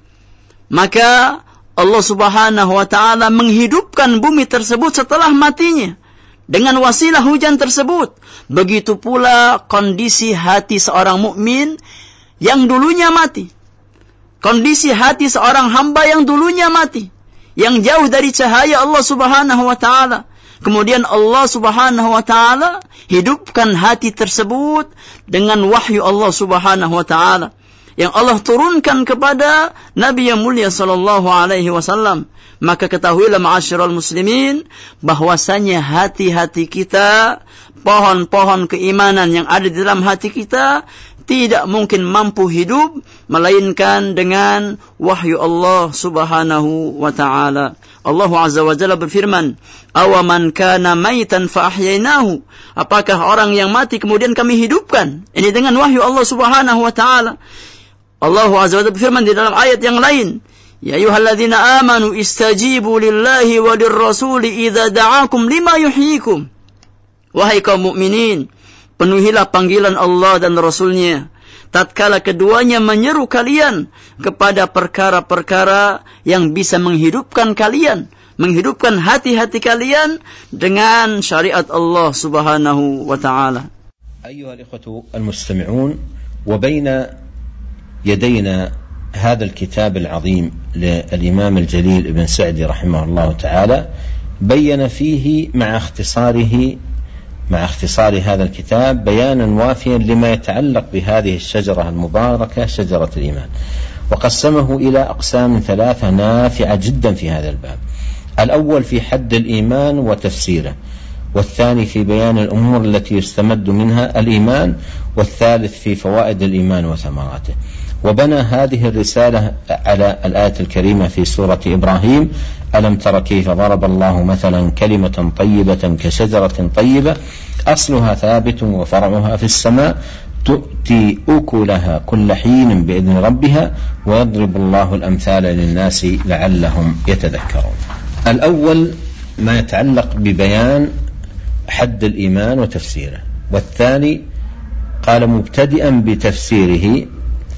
Maka Allah Subhanahu wa taala menghidupkan bumi tersebut setelah matinya dengan wasilah hujan tersebut. Begitu pula kondisi hati seorang mukmin yang dulunya mati. Kondisi hati seorang hamba yang dulunya mati, yang jauh dari cahaya Allah Subhanahu wa taala. Kemudian Allah Subhanahu wa taala hidupkan hati tersebut dengan wahyu Allah Subhanahu wa taala yang Allah turunkan kepada Nabi yang mulia sallallahu alaihi wasallam. Maka ketahuilah ma'asyiral muslimin bahwasanya hati-hati kita, pohon-pohon keimanan yang ada di dalam hati kita tidak mungkin mampu hidup melainkan dengan wahyu Allah Subhanahu wa taala. Allah Azza wa Jalla berfirman, "Awaman kana maitan fa ahyainahu?" Apakah orang yang mati kemudian kami hidupkan? Ini dengan wahyu Allah Subhanahu wa taala. Allah Azza wa Jalla berfirman di dalam ayat yang lain, "Ya ayyuhalladzina amanu istajibu lillahi wa lirrasuli idza da'akum lima yuhyikum." Wahai kaum mukminin, penuhilah panggilan Allah dan Rasulnya tatkala keduanya menyeru kalian kepada perkara-perkara yang bisa menghidupkan kalian, menghidupkan hati-hati kalian dengan syariat Allah Subhanahu wa ta'ala. أيها الإخوة المستمعون، وبين يدينا هذا الكتاب العظيم للإمام الجليل ابن سعدي رحمه الله تعالى بين فيه مع اختصار هذا الكتاب بيانا وافيا لما يتعلق بهذه الشجرة المباركة شجرة الإيمان، وقسمه إلى أقسام ثلاثة نافعة جدا في هذا الباب. الأول في حد الإيمان وتفسيره، والثاني في بيان الأمور التي يستمد منها الإيمان، والثالث في فوائد الإيمان وثمراته. وبنى هذه الرسالة على الآية الكريمة في سورة إبراهيم: ألم تر كيف ضرب الله مثلا كلمة طيبة كشجرة طيبة أصلها ثابت وفرعها في السماء تؤتي أكلها كل حين بإذن ربها ويضرب الله الأمثال للناس لعلهم يتذكرون. الأول ما يتعلق ببيان حد الإيمان وتفسيره، والثاني قال مبتدئا بتفسيره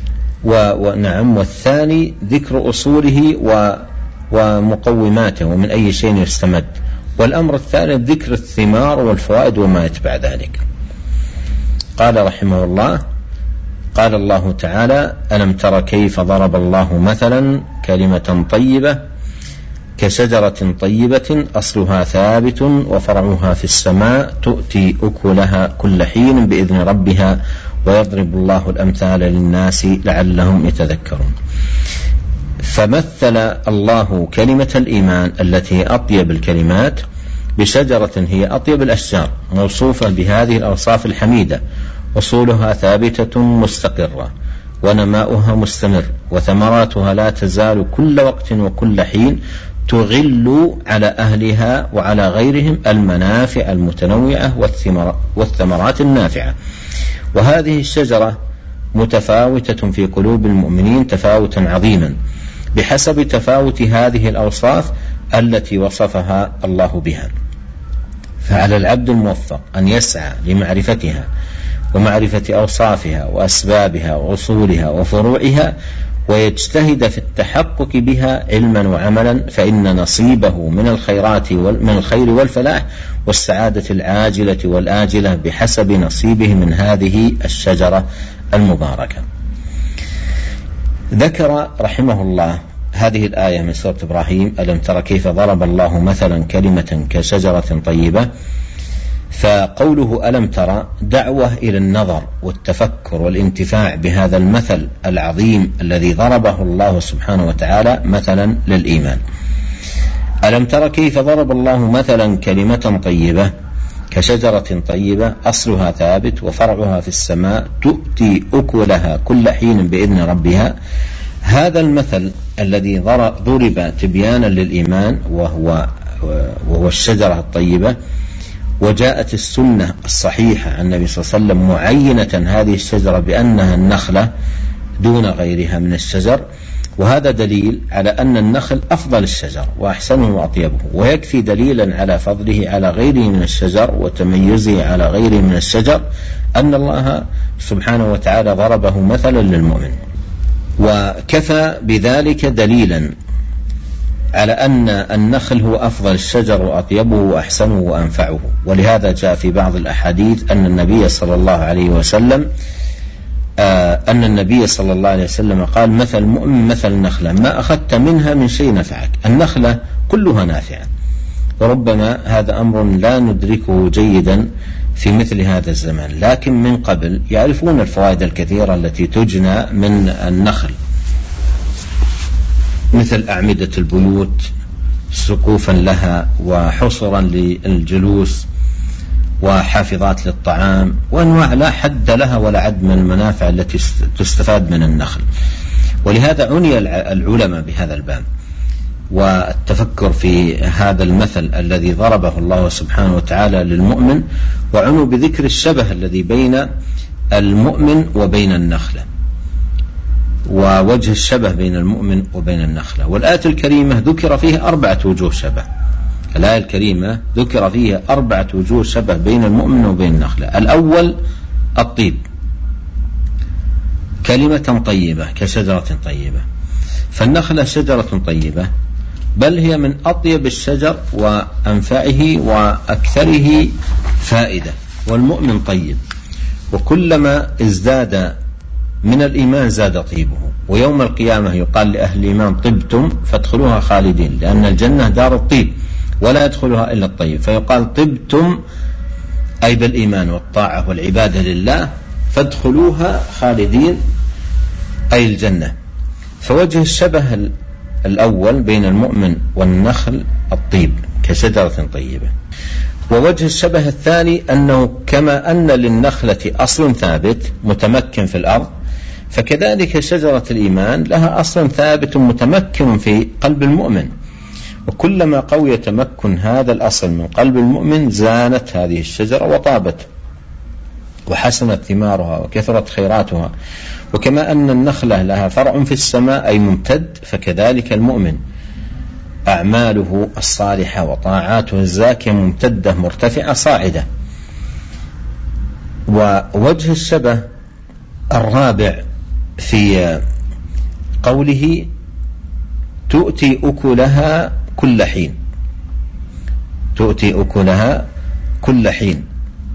ونعم، والثاني ذكر أصوله ومقوماته ومن أي شيء يستمد، والأمر الثالث ذكر الثمار والفوائد وما يتبع ذلك. قال رحمه الله: قال الله تعالى: ألم تر كيف ضرب الله مثلا كلمة طيبة كشجرة طيبة أصلها ثابت وفرعها في السماء تؤتي أكلها كل حين بإذن ربها ويضرب الله الأمثال للناس لعلهم يتذكرون. فمثل الله كلمة الإيمان التي أطيب الكلمات بشجرة هي أطيب الأشجار موصوفة بهذه الأوصاف الحميدة، أصولها ثابتة مستقرة ونماؤها مستمر وثمراتها لا تزال كل وقت وكل حين تغل على أهلها وعلى غيرهم المنافع المتنوعة والثمرات النافعة. وهذه الشجرة متفاوتة في قلوب المؤمنين تفاوتا عظيما بحسب تفاوت هذه الأوصاف التي وصفها الله بها. فعلى العبد الموفق أن يسعى لمعرفتها ومعرفة أوصافها وأسبابها وأصولها وفروعها ويجتهد في التحقق بها علما وعملا، فإن نصيبه من الخيرات من الخير والفلاح والسعادة العاجلة والآجلة بحسب نصيبه من هذه الشجرة المباركة. ذكر رحمه الله هذه الآية من سورة إبراهيم: ألم تر كيف ضرب الله مثلا كلمة كشجرة طيبة. فقوله ألم ترى دعوة إلى النظر والتفكر والانتفاع بهذا المثل العظيم الذي ضربه الله سبحانه وتعالى مثلا للإيمان. ألم ترى كيف ضرب الله مثلا كلمة طيبة كشجرة طيبة أصلها ثابت وفرعها في السماء تؤتي أكلها كل حين بإذن ربها. هذا المثل الذي ضرب تبيانا للإيمان وهو الشجرة الطيبة، وجاءت السنة الصحيحة عن النبي صلى الله عليه وسلم معينة هذه الشجرة بأنها النخلة دون غيرها من الشجر، وهذا دليل على أن النخل أفضل الشجر وأحسنه وأطيبه، ويكفي دليلا على فضله على غيره من الشجر وتميزه على غيره من الشجر أن الله سبحانه وتعالى ضربه مثلا للمؤمن. وكفى بذلك دليلا على أن النخل هو أفضل الشجر وأطيبه وأحسنه وأنفعه. ولهذا جاء في بعض الأحاديث أن النبي صلى الله عليه وسلم قال: مثل المؤمن مثل النخلة ما أخذت منها من شيء نفعك. النخلة كلها نافعة، وربما هذا أمر لا ندركه جيدا في مثل هذا الزمان، لكن من قبل يعرفون الفوائد الكثيرة التي تجنى من النخل، مثل أعمدة البيوت، سقوفا لها وحصرا للجلوس وحافظات للطعام، وأنواع لا حد لها ولا عد من المنافع التي تستفاد من النخل. ولهذا عني العلماء بهذا الباب والتفكر في هذا المثل الذي ضربه الله سبحانه وتعالى للمؤمن، وعنوا بذكر الشبه الذي بين المؤمن وبين النخلة ووجه الشبه بين المؤمن وبين النخلة. والآية الكريمة ذكر فيها 4 وجوه شبه. الآية الكريمة ذكر فيها 4 وجوه شبه بين المؤمن وبين النخلة. الأول الطيب، كلمة طيبة كشجرة طيبة، فالنخلة شجرة طيبة، بل هي من أطيب الشجر وأنفعه وأكثره فائدة. والمؤمن طيب، وكلما ازداد من الإيمان زاد طيبه. ويوم القيامة يقال لأهل الإيمان: طبتم فادخلوها خالدين، لأن الجنة دار الطيب ولا يدخلها إلا الطيب، فيقال طبتم أي بالإيمان والطاعة والعبادة لله، فادخلوها خالدين أي الجنة. فوجه الشبه الأول بين المؤمن والنخل الطيب كشجرة طيبة. ووجه الشبه الثاني أنه كما أن للنخلة أصل ثابت متمكن في الأرض، فكذلك شجرة الإيمان لها أصل ثابت متمكن في قلب المؤمن، وكلما قوي تمكن هذا الأصل من قلب المؤمن زانت هذه الشجرة وطابت وحسنت ثمارها وكثرت خيراتها. وكما أن النخلة لها فرع في السماء أي ممتد، فكذلك المؤمن أعماله الصالحة وطاعاته الزاكية ممتدة مرتفعة صاعدة. ووجه الشبه الرابع في قوله تؤتي أكلها كل حين، تؤتي أكلها كل حين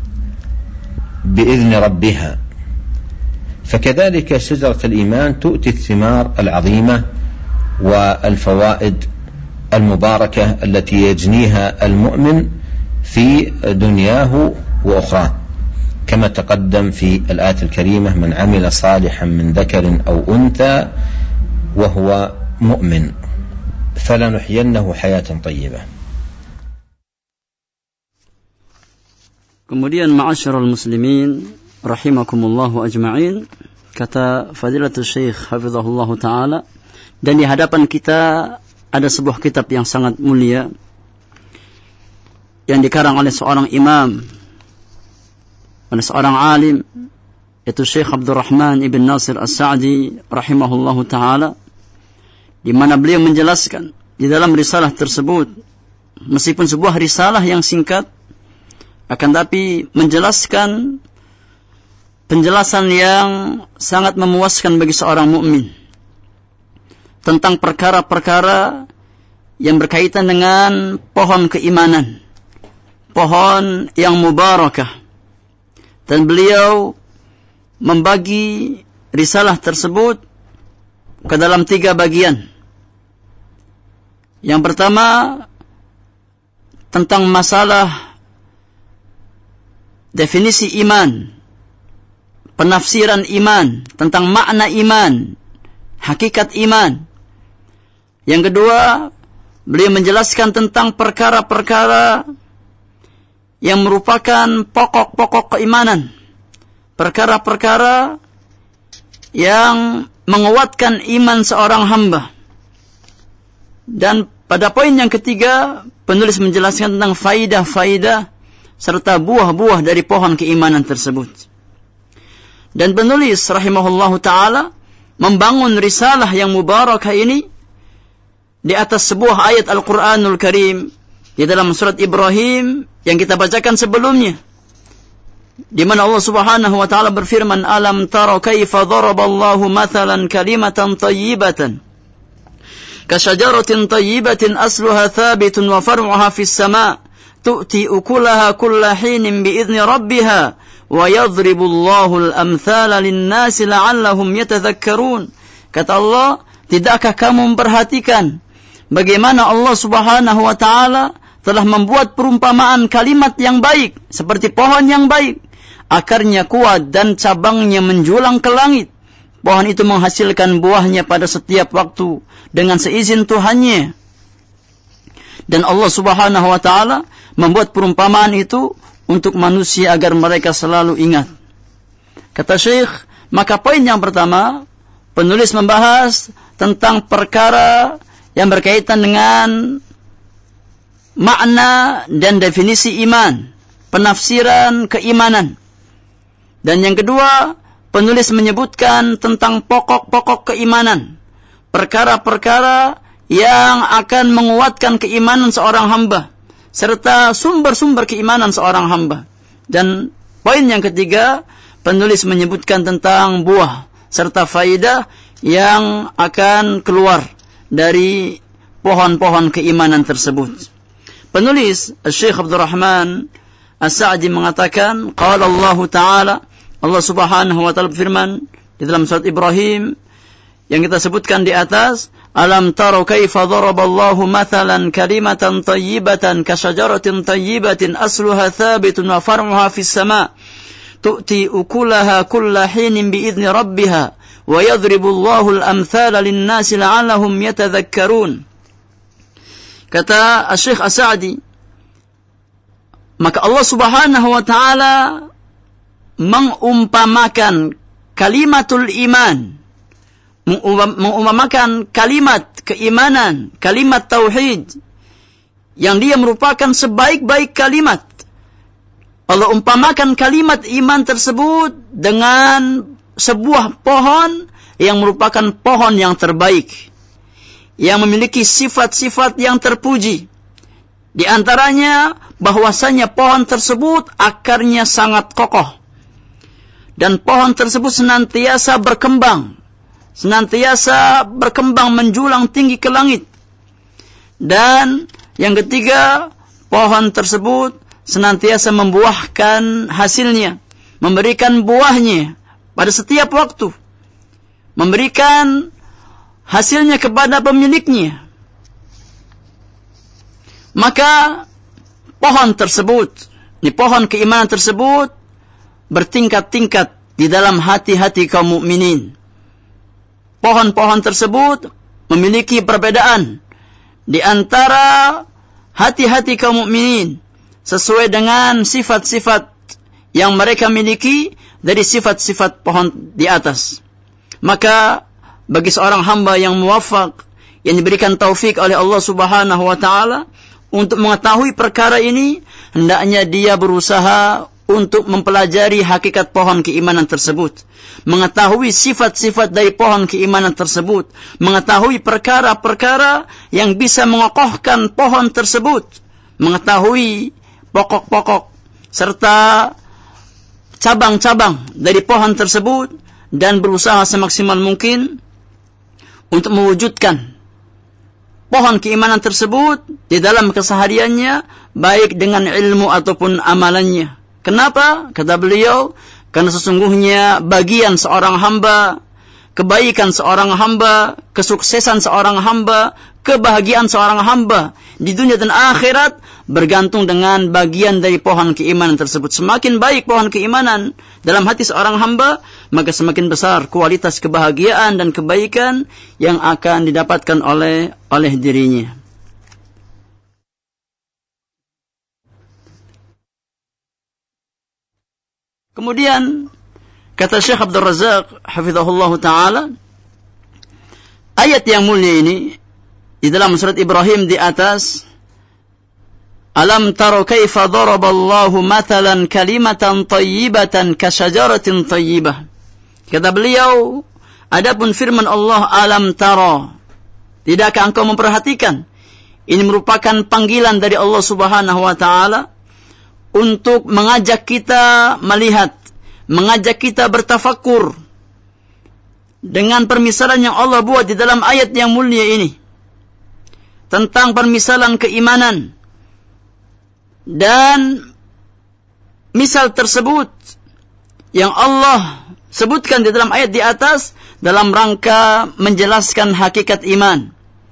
بإذن ربها، فكذلك شجرة الإيمان تؤتي الثمار العظيمة والفوائد المباركة التي يجنيها المؤمن في دنياه وأخراه، كما تقدم في الآية الكريمة: من عمل صالحا من ذكر أو أنثى وهو مؤمن فلنحيينه حياة طيبة. Kemudian ma'asyiral muslimin rahimakumullahu ajma'in, kata Fadilatul Syekh hafizahullahu taala, dan di hadapan kita ada sebuah kitab yang sangat mulia yang dikarang oleh seorang imam, oleh seorang alim, yaitu Syekh Abdurrahman ibn Nasir As-Sa'di rahimahullahu taala, di mana beliau menjelaskan di dalam risalah tersebut, meskipun sebuah risalah yang singkat, akan tapi menjelaskan penjelasan yang sangat memuaskan bagi seorang mukmin tentang perkara-perkara yang berkaitan dengan pohon keimanan, pohon yang mubarakah. Dan beliau membagi risalah tersebut ke dalam 3 bagian. Yang pertama tentang masalah definisi iman, penafsiran iman, tentang makna iman, hakikat iman. Yang kedua, beliau menjelaskan tentang perkara-perkara yang merupakan pokok-pokok keimanan, perkara-perkara yang menguatkan iman seorang hamba. Dan pada poin yang ketiga, penulis menjelaskan tentang faidah-faidah serta buah-buah dari pohon keimanan tersebut. Dan penulis rahimahullahu ta'ala membangun risalah yang mubarakah ini di atas sebuah ayat Al-Quranul Karim di dalam surat Ibrahim yang kita bacakan sebelumnya, di mana Allah subhanahu wa ta'ala berfirman: alam tara kaifa daraballahu mathalan kalimatan tayyibatan kasyajaratin tayyibatin asluha thabitun wa far'uha fis sama' tu'ti ukulaha kulla hinin bi'izni rabbiha wa yadribullahu al-amthala lin-nasi la'allahum yatadhakkarun. Kata Allah, tidakkah kamu memperhatikan bagaimana Allah subhanahu wa ta'ala telah membuat perumpamaan kalimat yang baik seperti pohon yang baik, akarnya kuat dan cabangnya menjulang ke langit. Pohon itu menghasilkan buahnya pada setiap waktu dengan seizin Tuhannya. Dan Allah subhanahu wa ta'ala membuat perumpamaan itu untuk manusia agar mereka selalu ingat. Kata Syekh, maka poin yang pertama, penulis membahas tentang perkara yang berkaitan dengan makna dan definisi iman, penafsiran keimanan. Dan yang kedua, penulis menyebutkan tentang pokok-pokok keimanan, perkara-perkara yang akan menguatkan keimanan seorang hamba, serta sumber-sumber keimanan seorang hamba. Dan poin yang ketiga, penulis menyebutkan tentang buah serta faidah yang akan keluar dari pohon-pohon keimanan tersebut. Penulis Syekh Abdurrahman As-Sa'di mengatakan, qala Allah Ta'ala, Allah Subhanahu wa Ta'ala berfirman di dalam surat Ibrahim yang kita sebutkan di atas, alam taro kaifa daraballahu mathalan kalimatan tayyibatan kasyajaratin tayyibatin asluha thabitun wa far'uha fis sama' tu'ti ukulaha kulla hinin bi'izni rabbiha wa yadribullahu al-amthala lin-nasi la'allahum yatadhakkarun. Kata Syekh As-Sa'di, maka Allah Subhanahu wa ta'ala mengumpamakan kalimatul iman, mengumpamakan kalimat keimanan, kalimat tauhid, yang dia merupakan sebaik-baik kalimat. Allah umpamakan kalimat iman tersebut dengan sebuah pohon yang merupakan pohon yang terbaik, yang memiliki sifat-sifat yang terpuji. Di antaranya bahwasanya pohon tersebut akarnya sangat kokoh, dan pohon tersebut senantiasa berkembang senantiasa berkembang menjulang tinggi ke langit. Dan yang ketiga, pohon tersebut senantiasa membuahkan hasilnya, memberikan buahnya pada setiap waktu, memberikan hasilnya kepada pemiliknya. Maka pohon tersebut, ini pohon keimanan tersebut bertingkat-tingkat di dalam hati-hati kaum mukminin. Pohon-pohon tersebut memiliki perbedaan di antara hati-hati kaum mukminin sesuai dengan sifat-sifat yang mereka miliki dari sifat-sifat pohon di atas. Maka bagi seorang hamba yang muwaffaq, yang diberikan taufik oleh Allah Subhanahu wa taala untuk mengetahui perkara ini, hendaknya dia berusaha untuk mempelajari hakikat pohon keimanan tersebut, mengetahui sifat-sifat dari pohon keimanan tersebut, mengetahui perkara-perkara yang bisa mengokohkan pohon tersebut, mengetahui pokok-pokok serta cabang-cabang dari pohon tersebut, dan berusaha semaksimal mungkin untuk mewujudkan pohon keimanan tersebut di dalam kesehariannya, baik dengan ilmu ataupun amalannya. Kenapa? Kata beliau, karena sesungguhnya bagian seorang hamba, kebaikan seorang hamba, kesuksesan seorang hamba, kebahagiaan seorang hamba di dunia dan akhirat bergantung dengan bagian dari pohon keimanan tersebut. Semakin baik pohon keimanan dalam hati seorang hamba, maka semakin besar kualitas kebahagiaan dan kebaikan yang akan didapatkan oleh dirinya. Kemudian kata Syekh Abdul Razak hafizahullah taala, ayat yang mulia ini di dalam surat Ibrahim di atas, alam taro kaifa daraballahu mathalan kalimatan tayyibatan kasyajaratin tayyibah. Kata beliau, adapun firman Allah alam taro, tidakkah engkau memperhatikan? Ini merupakan panggilan dari Allah Subhanahu wa taala untuk mengajak kita melihat, mengajak kita bertafakur dengan permisalan yang Allah buat di dalam ayat yang mulia ini tentang permisalan keimanan. Dan misal tersebut yang Allah sebutkan di dalam ayat di atas dalam rangka menjelaskan hakikat iman,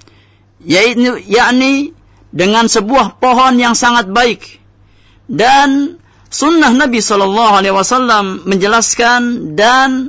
yakni dengan sebuah pohon yang sangat baik. Dan sunnah Nabi SAW menjelaskan dan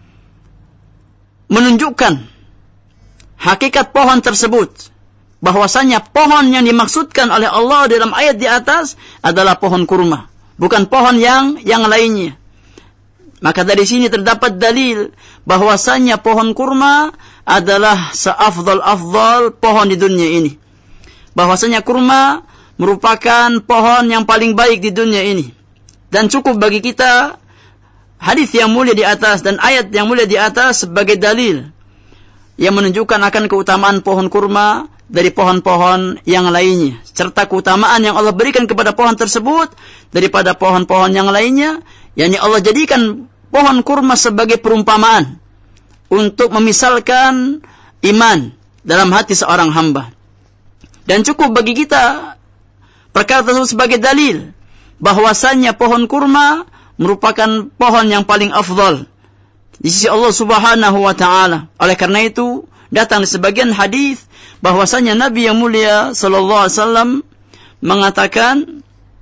menunjukkan hakikat pohon tersebut, bahwasanya pohon yang dimaksudkan oleh Allah dalam ayat di atas adalah pohon kurma, bukan pohon yang lainnya. Maka dari sini terdapat dalil bahwasanya pohon kurma adalah seafdal pohon di dunia ini. Bahwasanya kurma merupakan pohon yang paling baik di dunia ini. Dan cukup bagi kita hadis yang mulia di atas dan ayat yang mulia di atas sebagai dalil yang menunjukkan akan keutamaan pohon kurma dari pohon-pohon yang lainnya, serta keutamaan yang Allah berikan kepada pohon tersebut daripada pohon-pohon yang lainnya, yakni Allah jadikan pohon kurma sebagai perumpamaan untuk memisalkan iman dalam hati seorang hamba. Dan cukup bagi kita perkara tersebut sebagai dalil bahwasannya pohon kurma merupakan pohon yang paling afdal di sisi Allah Subhanahu wa taala. Oleh karena itu datang di sebagian hadis bahwasanya Nabi yang mulia sallallahu alaihi wasallam mengatakan,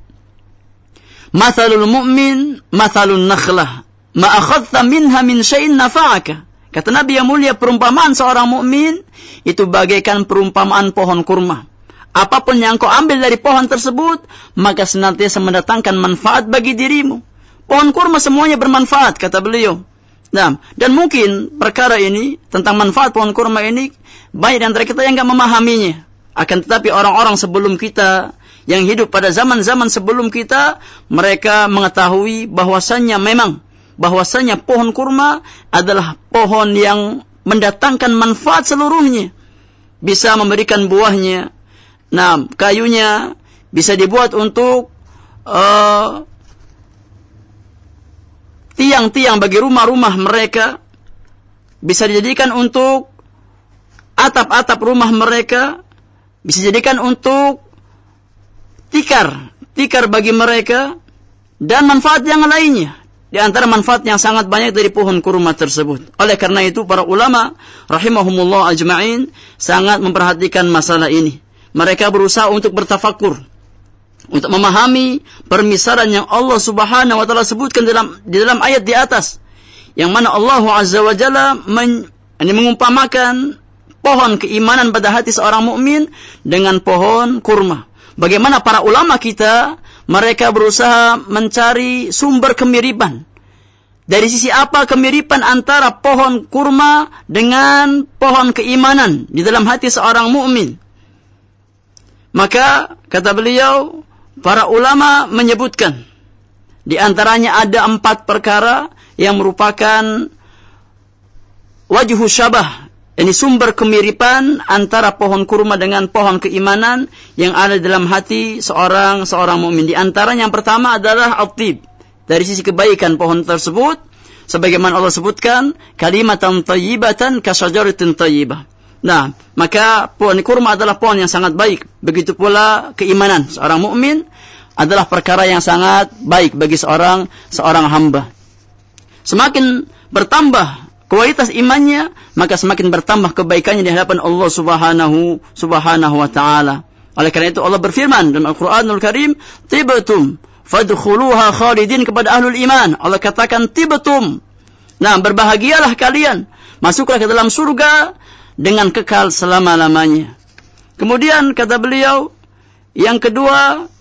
"Mathalul mu'min mathalun nakhlah, ma akhadta minha min syai'in nafa'aka." Kata Nabi yang mulia, perumpamaan seorang mukmin itu bagaikan perumpamaan pohon kurma. Apapun yang kau ambil dari pohon tersebut, maka senantiasa mendatangkan manfaat bagi dirimu. Pohon kurma semuanya bermanfaat, kata beliau. Nah, dan mungkin perkara ini, tentang manfaat pohon kurma ini, banyak di antara kita yang enggak memahaminya. Akan tetapi orang-orang sebelum kita, yang hidup pada zaman-zaman sebelum kita, mereka mengetahui bahwasannya pohon kurma adalah pohon yang mendatangkan manfaat seluruhnya. Bisa memberikan buahnya. Nah, kayunya bisa dibuat untuk tiang-tiang bagi rumah-rumah mereka. bisa dijadikan untuk atap-atap rumah mereka, bisa dijadikan untuk tikar bagi mereka, dan manfaat yang lainnya. Di antara manfaat yang sangat banyak dari pohon kurma tersebut. Oleh karena itu para ulama rahimahumullah ajma'in sangat memperhatikan masalah ini. Mereka berusaha untuk bertafakur, untuk memahami permisalan yang Allah Subhanahu wa taala sebutkan di dalam ayat di atas, yang mana Allah Azza wa Jalla mengumpamakan pohon keimanan pada hati seorang mukmin dengan pohon kurma. Bagaimana para ulama kita, mereka berusaha mencari sumber kemiripan. Dari sisi apa kemiripan antara pohon kurma dengan pohon keimanan di dalam hati seorang mukmin? Maka kata beliau, para ulama menyebutkan di antaranya ada 4 perkara yang merupakan wajhu syabah, ini sumber kemiripan antara pohon kurma dengan pohon keimanan yang ada dalam hati seorang mukmin. Di antaranya yang pertama adalah at-tib. Dari sisi kebaikan pohon tersebut, sebagaimana Allah sebutkan, kalimatan thayyibatan kasyajaratin thayyibah. Nah, maka pohon kurma adalah pohon yang sangat baik. Begitu pula keimanan seorang mukmin adalah perkara yang sangat baik bagi seorang hamba. Semakin bertambah kualitas imannya, maka semakin bertambah kebaikannya di hadapan Allah Subhanahu wa taala. Oleh karena itu Allah berfirman dalam Al-Qur'anul Karim, "Tibtum fadkhuluha khalidin," kepada ahlul iman. Allah katakan tibtum. Nah, berbahagialah kalian, masuklah ke dalam surga dengan kekal selama-lamanya. Kemudian kata beliau, yang kedua,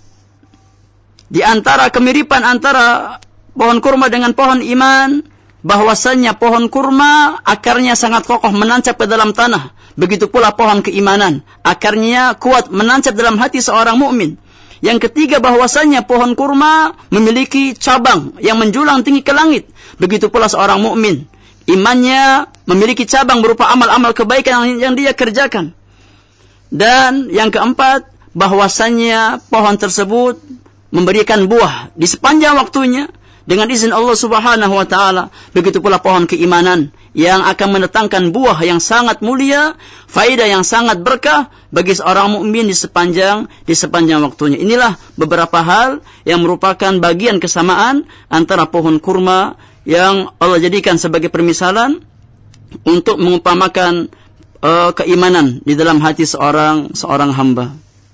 di antara kemiripan antara pohon kurma dengan pohon iman, bahwasannya pohon kurma akarnya sangat kokoh menancap ke dalam tanah. Begitu pula pohon keimanan, akarnya kuat menancap dalam hati seorang mukmin. Yang ketiga, bahwasannya pohon kurma memiliki cabang yang menjulang tinggi ke langit. Begitu pula seorang mukmin, imannya memiliki cabang berupa amal-amal kebaikan yang dia kerjakan. Dan yang keempat, bahwasannya pohon tersebut memberikan buah di sepanjang waktunya dengan izin Allah Subhanahu wa taala. Begitu pula pohon keimanan yang akan mendatangkan buah yang sangat mulia, faedah yang sangat berkah bagi seorang mukmin di sepanjang waktunya. Inilah beberapa hal yang merupakan bagian kesamaan antara pohon kurma yang Allah jadikan sebagai permisalan untuk mengumpamakan keimanan di dalam hati seorang hamba.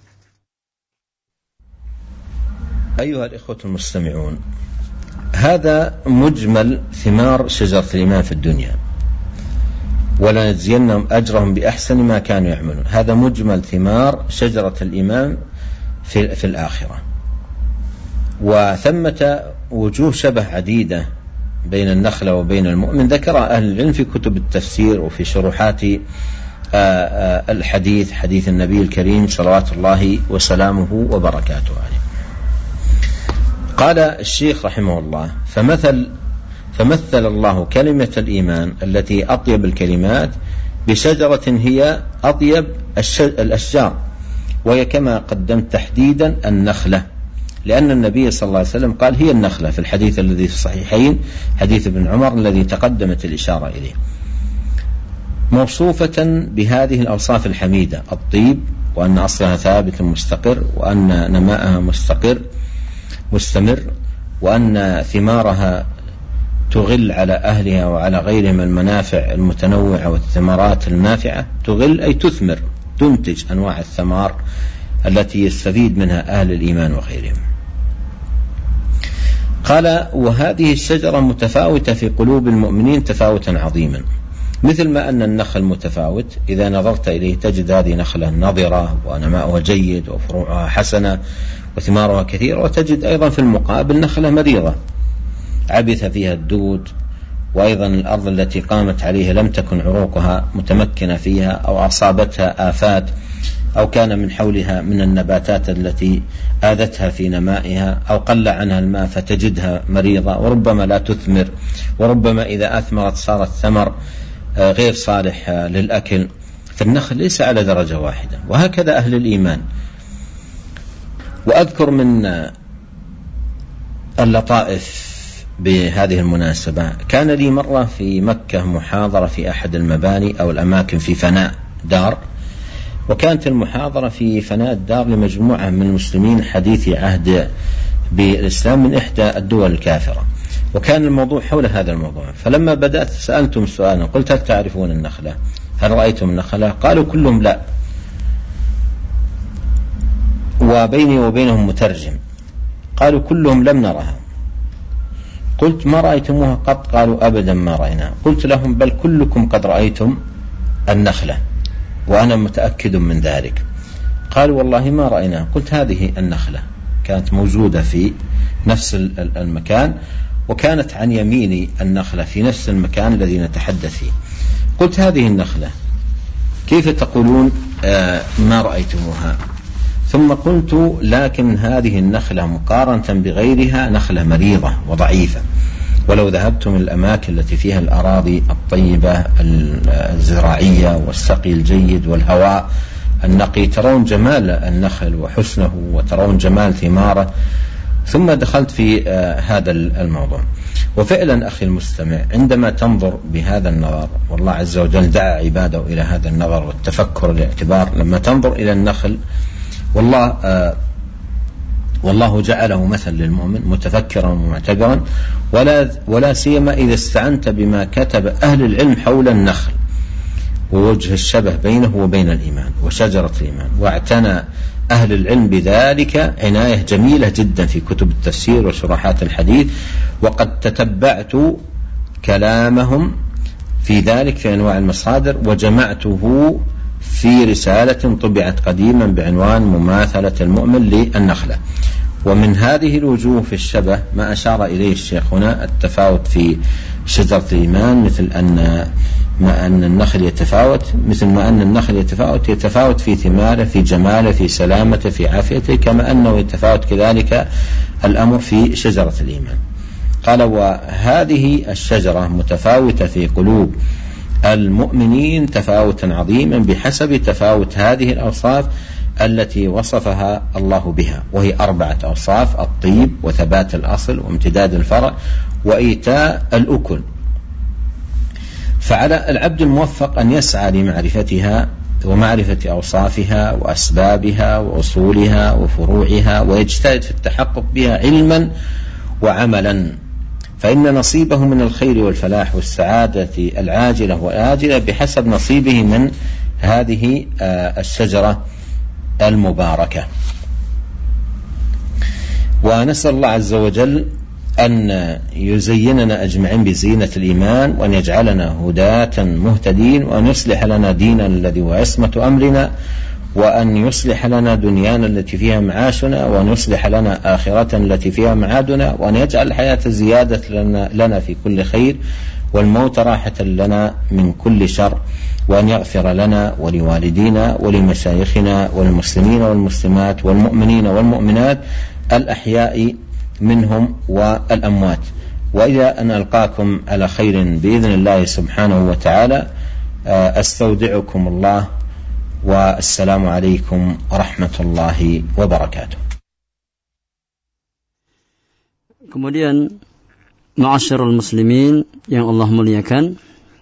أيها الإخوة المستمعون، هذا مجمل ثمار شجرة الإيمان في الدنيا، ولنجزينهم أجرهم بأحسن ما كانوا يعملون. هذا مجمل ثمار شجرة الإيمان في الآخرة. وثمة وجوه شبه عديدة بين النخلة وبين المؤمن ذكرها أهل العلم في كتب التفسير وفي شروحات الحديث، حديث النبي الكريم صلوات الله وسلامه وبركاته عليه. قال الشيخ رحمه الله: فمثل الله كلمة الإيمان التي أطيب الكلمات بشجرة هي أطيب الأشجار، وهي كما قدمت تحديدا النخلة، لأن النبي صلى الله عليه وسلم قال هي النخلة في الحديث الذي في الصحيحين، حديث ابن عمر الذي تقدمت الإشارة إليه، موصوفة بهذه الأوصاف الحميدة: الطيب، وأن أصلها ثابت مستقر، وأن نماءها مستمر، وأن ثمارها تغل على أهلها وعلى غيرهم المنافع المتنوعة، والثمرات النافعة تغل أي تثمر، تنتج أنواع الثمار التي يستفيد منها أهل الإيمان وغيرهم. قال: وهذه الشجرة متفاوتة في قلوب المؤمنين تفاوتا عظيما، مثل ما أن النخل متفاوت، إذا نظرت إليه تجد هذه نخلة نضرة ونماؤها جيد وفروعها حسنة وثمارها كثيرة، وتجد أيضا في المقابل نخلة مريضة عبث فيها الدود، وأيضا الأرض التي قامت عليها لم تكن عروقها متمكنة فيها، أو أصابتها آفات، أو كان من حولها من النباتات التي آذتها في نمائها، أو قل عنها الماء فتجدها مريضة، وربما لا تثمر، وربما إذا أثمرت صارت ثمر غير صالح للأكل. فالنخل ليس على درجة واحدة، وهكذا أهل الإيمان. وأذكر من اللطائف بهذه المناسبة. كان لي مرة في مكة محاضرة في أحد المباني أو الأماكن في فناء دار، وكانت المحاضرة في فناء الدار لمجموعة من المسلمين حديثي عهد بالإسلام من إحدى الدول الكافرة، وكان الموضوع حول هذا الموضوع. فلما بدأت سألتم سؤالا، قلت: هل تعرفون النخلة؟ هل رأيتم النخلة؟ قالوا كلهم لا، وبيني وبينهم مترجم، قالوا كلهم لم نرها. قلت: ما رأيتموها قط؟ قالوا: أبدا ما رأيناها. قلت لهم: بل كلكم قد رأيتم النخلة وأنا متأكد من ذلك. قالوا: والله ما رأيناها. قلت: هذه النخلة كانت موجودة في نفس المكان، وكانت عن يميني النخلة في نفس المكان الذي نتحدث فيه. قلت: هذه النخلة كيف تقولون ما رأيتموها؟ ثم قلت: لكن هذه النخلة مقارنة بغيرها نخلة مريضة وضعيفة، ولو ذهبتم الأماكن التي فيها الأراضي الطيبة الزراعية والسقي الجيد والهواء النقي ترون جمال النخل وحسنه وترون جمال ثماره. ثم دخلت في هذا الموضوع، وفعلا أخي المستمع عندما تنظر بهذا النظر، والله عز وجل دعا عباده إلى هذا النظر والتفكر والاعتبار، لما تنظر إلى النخل والله جعله مثل للمؤمن متفكرا ومعتبرا، ولا سيما إذا استعنت بما كتب أهل العلم حول النخل ووجه الشبه بينه وبين الإيمان وشجرة الإيمان، واعتنى أهل العلم بذلك عناية جميلة جدا في كتب التفسير وشروحات الحديث، وقد تتبعت كلامهم في ذلك في أنواع المصادر، وجمعته في رسالة طبعت قديما بعنوان مماثلة المؤمن للنخلة. ومن هذه الوجوه في الشبه ما أشار إليه الشيخ هنا، التفاوت في شجرة الإيمان، مثل ما أن النخل يتفاوت، مثل ما أن النخل يتفاوت في ثماره، في جماله، في سلامته، في عافيته، كما أنه يتفاوت كذلك الأمر في شجرة الإيمان. قال: وهذه الشجرة متفاوتة في قلوب المؤمنين تفاوتا عظيما بحسب تفاوت هذه الأوصاف التي وصفها الله بها، وهي 4 أوصاف: الطيب وثبات الأصل وامتداد الفرع وإيتاء الأكل. فعلى العبد الموفق أن يسعى لمعرفتها ومعرفة أوصافها وأسبابها وأصولها وفروعها، ويجتهد في التحقق بها علما وعملا، فإن نصيبه من الخير والفلاح والسعادة العاجلة والآجلة بحسب نصيبه من هذه الشجرة المباركة. ونسأل الله عز وجل أن يزيننا أجمعين بزينة الإيمان، وأن يجعلنا هداة مهتدين، وأن يصلح لنا ديننا الذي هو عصمة أمرنا، وأن يصلح لنا دنيانا التي فيها معاشنا، وأن يصلح لنا آخرة التي فيها معادنا، وأن يجعل الحياة زيادة لنا في كل خير، والموت راحة لنا من كل شر، وأن يغفر لنا ولوالدينا ولمشايخنا والمسلمين والمسلمات والمؤمنين والمؤمنات الأحياء منهم والأموات. وإلى أن ألقاكم على خير بإذن الله سبحانه وتعالى، أستودعكم الله، والسلام عليكم ورحمة الله وبركاته. Kemudian ma'asyarul muslimin yang Allah muliakan,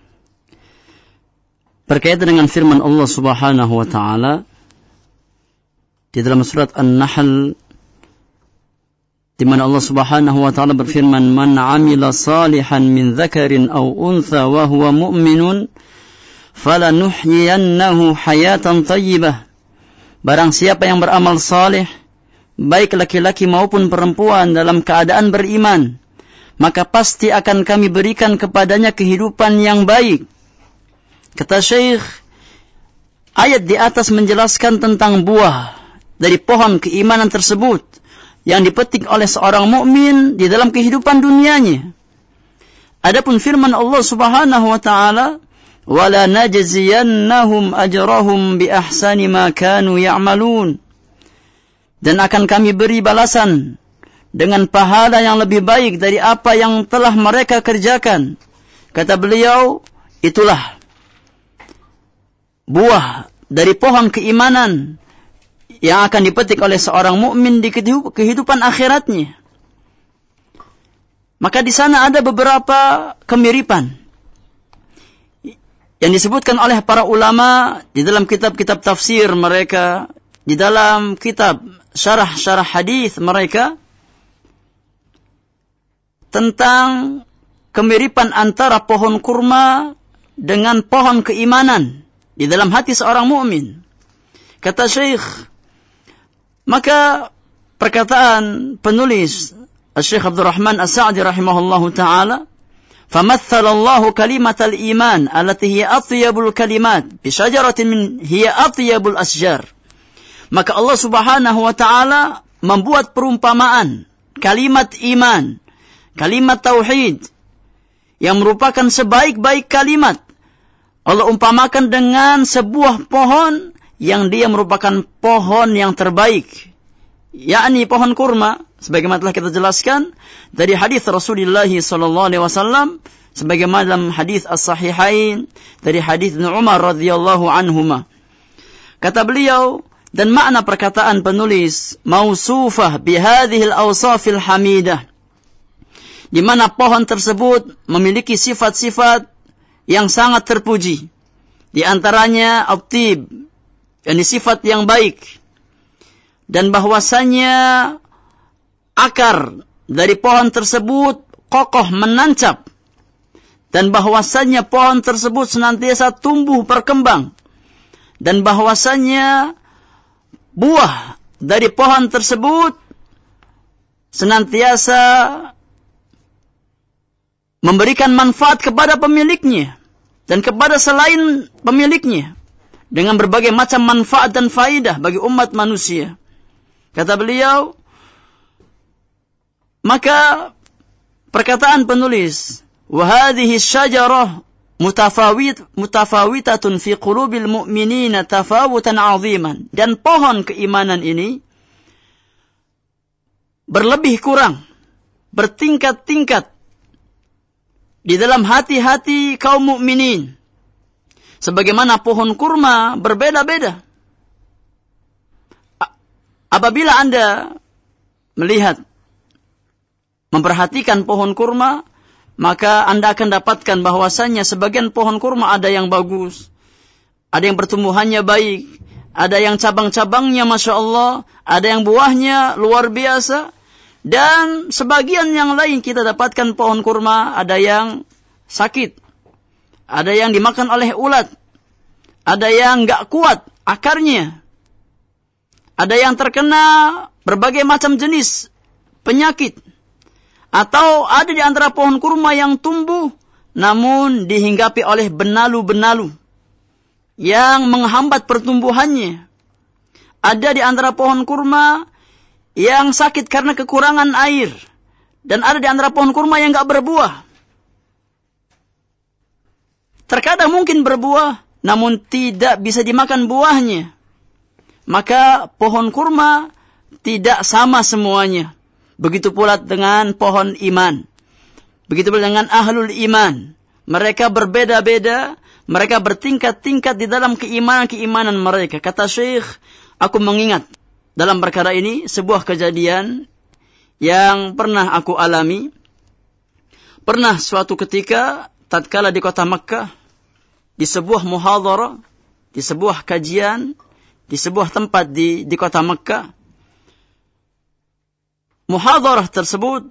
berkaitan dengan firman Allah Subhanahu wa taala di dalam surat An-Nahl, di mana Allah Subhanahu wa taala berfirman, "Man 'amila salihan min dzakarin aw untha wa huwa mu'minun falanuhyiyannahu hayatan thayyibah." Barang siapa yang beramal saleh, baik laki-laki maupun perempuan, dalam keadaan beriman, maka pasti akan kami berikan kepadanya kehidupan yang baik. Kata Syekh, ayat di atas menjelaskan tentang buah dari pohon keimanan tersebut yang dipetik oleh seorang mukmin di dalam kehidupan dunianya. Adapun firman Allah Subhanahu wa taala, "Wala najziyannahum ajrahum bi ahsani ma kanu ya'malun." Dan akan kami beri balasan dengan pahala yang lebih baik dari apa yang telah mereka kerjakan. Kata beliau, itulah buah dari pohon keimanan yang akan dipetik oleh seorang mukmin di kehidupan akhiratnya. Maka di sana ada beberapa kemiripan yang disebutkan oleh para ulama di dalam kitab-kitab tafsir mereka, di dalam kitab syarah-syarah hadis mereka, tentang kemiripan antara pohon kurma dengan pohon keimanan di dalam hati seorang mukmin. Kata Syekh, maka perkataan penulis Syekh Abdul Rahman As-Sa'di rahimahullahu ta'ala, فَمَثَّلَ اللَّهُ كَلِمَةَ الْإِيمَانِ الَّتِي هِيَ أَطْيَبُ الْكَلِمَاتِ بِشَجَرَةٍ هِيَ أَطْيَبُ الْأَشْجَارِ. Maka Allah Subhanahu wa ta'ala membuat perumpamaan kalimat iman, kalimat tauhid yang merupakan sebaik-baik kalimat. Allah umpamakan dengan sebuah pohon yang dia merupakan pohon yang terbaik, yakni pohon kurma, sebagaimana telah kita jelaskan dari hadis Rasulullah sallallahu alaihi wasallam, sebagaimana dalam hadis as-sahihain dari hadis Ibnu Umar radhiyallahu anhuma. Kata beliau, dan makna perkataan penulis mausufah bihadhil awsafil hamidah, di mana pohon tersebut memiliki sifat-sifat yang sangat terpuji. Di antaranya at-tib, yakni sifat yang baik, dan bahwasanya akar dari pohon tersebut kokoh menancap, dan bahwasanya pohon tersebut senantiasa tumbuh berkembang, dan bahwasanya buah dari pohon tersebut senantiasa memberikan manfaat kepada pemiliknya dan kepada selain pemiliknya dengan berbagai macam manfaat dan faidah bagi umat manusia. Kata beliau, maka perkataan penulis, وَهَذِهِ الشَّجَرَةُ مُتَفَاوِتَةٌ فِي قُلُوبِ الْمُؤْمِنِينَ تَفَاوُتًا عَظِيمًا, dan pohon keimanan ini berlebih kurang, bertingkat-tingkat di dalam hati-hati kaum mukminin, sebagaimana pohon kurma berbeda-beda. Apabila Anda melihat, memperhatikan pohon kurma, maka Anda akan dapatkan bahwasannya sebagian pohon kurma ada yang bagus, ada yang pertumbuhannya baik, ada yang cabang-cabangnya Masya Allah, ada yang buahnya luar biasa, dan sebagian yang lain kita dapatkan pohon kurma ada yang sakit, ada yang dimakan oleh ulat, ada yang gak kuat akarnya, ada yang terkena berbagai macam jenis penyakit, atau ada di antara pohon kurma yang tumbuh namun dihinggapi oleh benalu-benalu yang menghambat pertumbuhannya. Ada di antara pohon kurma yang sakit karena kekurangan air, dan ada di antara pohon kurma yang enggak berbuah. Terkadang mungkin berbuah namun tidak bisa dimakan buahnya. Maka pohon kurma tidak sama semuanya. Begitu pula dengan pohon iman. Begitu pula dengan ahlul iman. Mereka berbeda-beda, mereka bertingkat-tingkat di dalam keimanan-keimanan mereka. Kata Syekh, aku mengingat dalam perkara ini sebuah kejadian yang pernah aku alami. Pernah suatu ketika tatkala di kota Makkah, di sebuah muhadharah, di sebuah kajian, di sebuah tempat di kota Makkah, muhadharah tersebut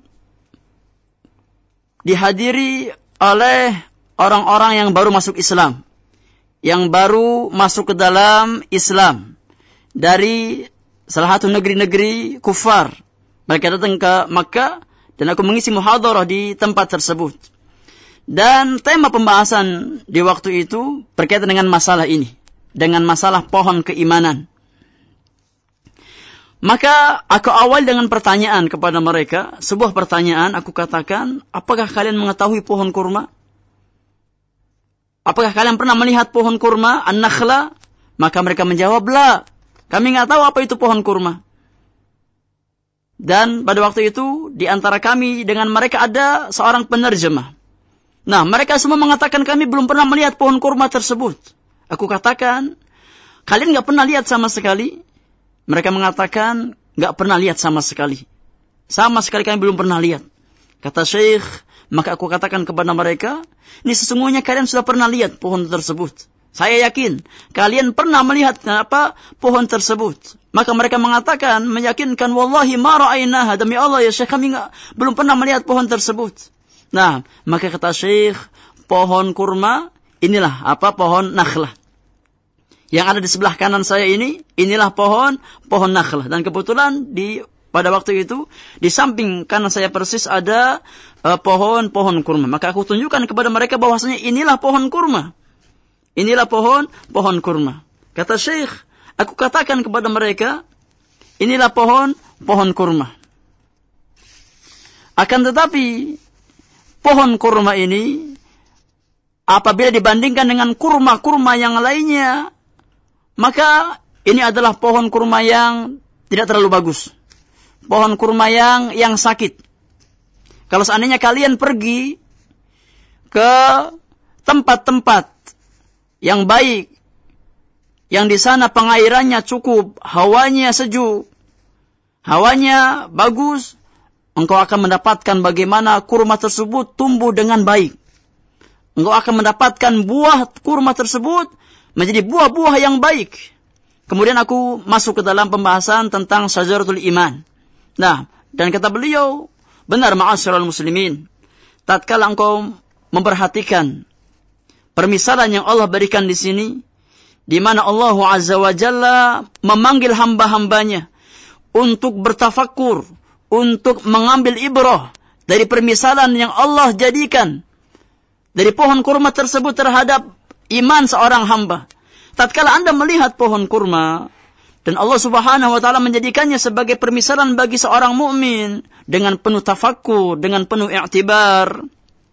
dihadiri oleh orang-orang yang baru masuk Islam, yang baru masuk ke dalam Islam dari salah satu negeri-negeri kufar. Mereka datang ke Makkah dan aku mengisi muhadharah di tempat tersebut. Dan tema pembahasan di waktu itu berkaitan dengan masalah ini, dengan masalah pohon keimanan. Maka aku awal dengan pertanyaan kepada mereka, sebuah pertanyaan. Aku katakan, apakah kalian mengetahui pohon kurma? Apakah kalian pernah melihat pohon kurma, an-nakhla? Maka mereka menjawab, la, kami enggak tahu apa itu pohon kurma. Dan pada waktu itu, di antara kami dengan mereka ada seorang penerjemah. Nah, mereka semua mengatakan kami belum pernah melihat pohon kurma tersebut. Aku katakan, kalian enggak pernah lihat sama sekali? Mereka mengatakan, enggak pernah lihat sama sekali. Sama sekali kami belum pernah lihat. Kata Syekh, maka aku katakan kepada mereka, ini sesungguhnya kalian sudah pernah lihat pohon tersebut. Saya yakin kalian pernah melihat pohon tersebut. Maka mereka mengatakan, meyakinkan, wallahi ma ra'aynaha, demi Allah ya Syekh, kami belum pernah melihat pohon tersebut. Nah, maka kata Syekh, pohon kurma inilah pohon nakhlah. Yang ada di sebelah kanan saya inilah pohon nakhlah. Dan kebetulan pada waktu itu di samping kanan saya persis ada pohon kurma. Maka aku tunjukkan kepada mereka bahwasanya inilah pohon kurma. Inilah pohon kurma. Kata Syekh, aku katakan kepada mereka, inilah pohon kurma. Akan tetapi pohon kurma ini apabila dibandingkan dengan kurma-kurma yang lainnya, maka ini adalah pohon kurma yang tidak terlalu bagus. Pohon kurma yang sakit. Kalau seandainya kalian pergi ke tempat-tempat yang baik, yang di sana pengairannya cukup, hawanya sejuk, hawanya bagus, engkau akan mendapatkan bagaimana kurma tersebut tumbuh dengan baik. Engkau akan mendapatkan buah kurma tersebut menjadi buah-buah yang baik. Kemudian aku masuk ke dalam pembahasan tentang syajaratul iman. Nah, dan kata beliau, benar ma'asyiral muslimin, tatkala engkau memperhatikan permisalan yang Allah berikan di sini, di mana Allah Azza wa Jalla memanggil hamba-hambanya untuk bertafakkur, untuk mengambil ibrah dari permisalan yang Allah jadikan dari pohon kurma tersebut terhadap iman seorang hamba. Tatkala Anda melihat pohon kurma dan Allah Subhanahu wa taala menjadikannya sebagai permisalan bagi seorang mukmin dengan penuh tafakkur, dengan penuh i'tibar,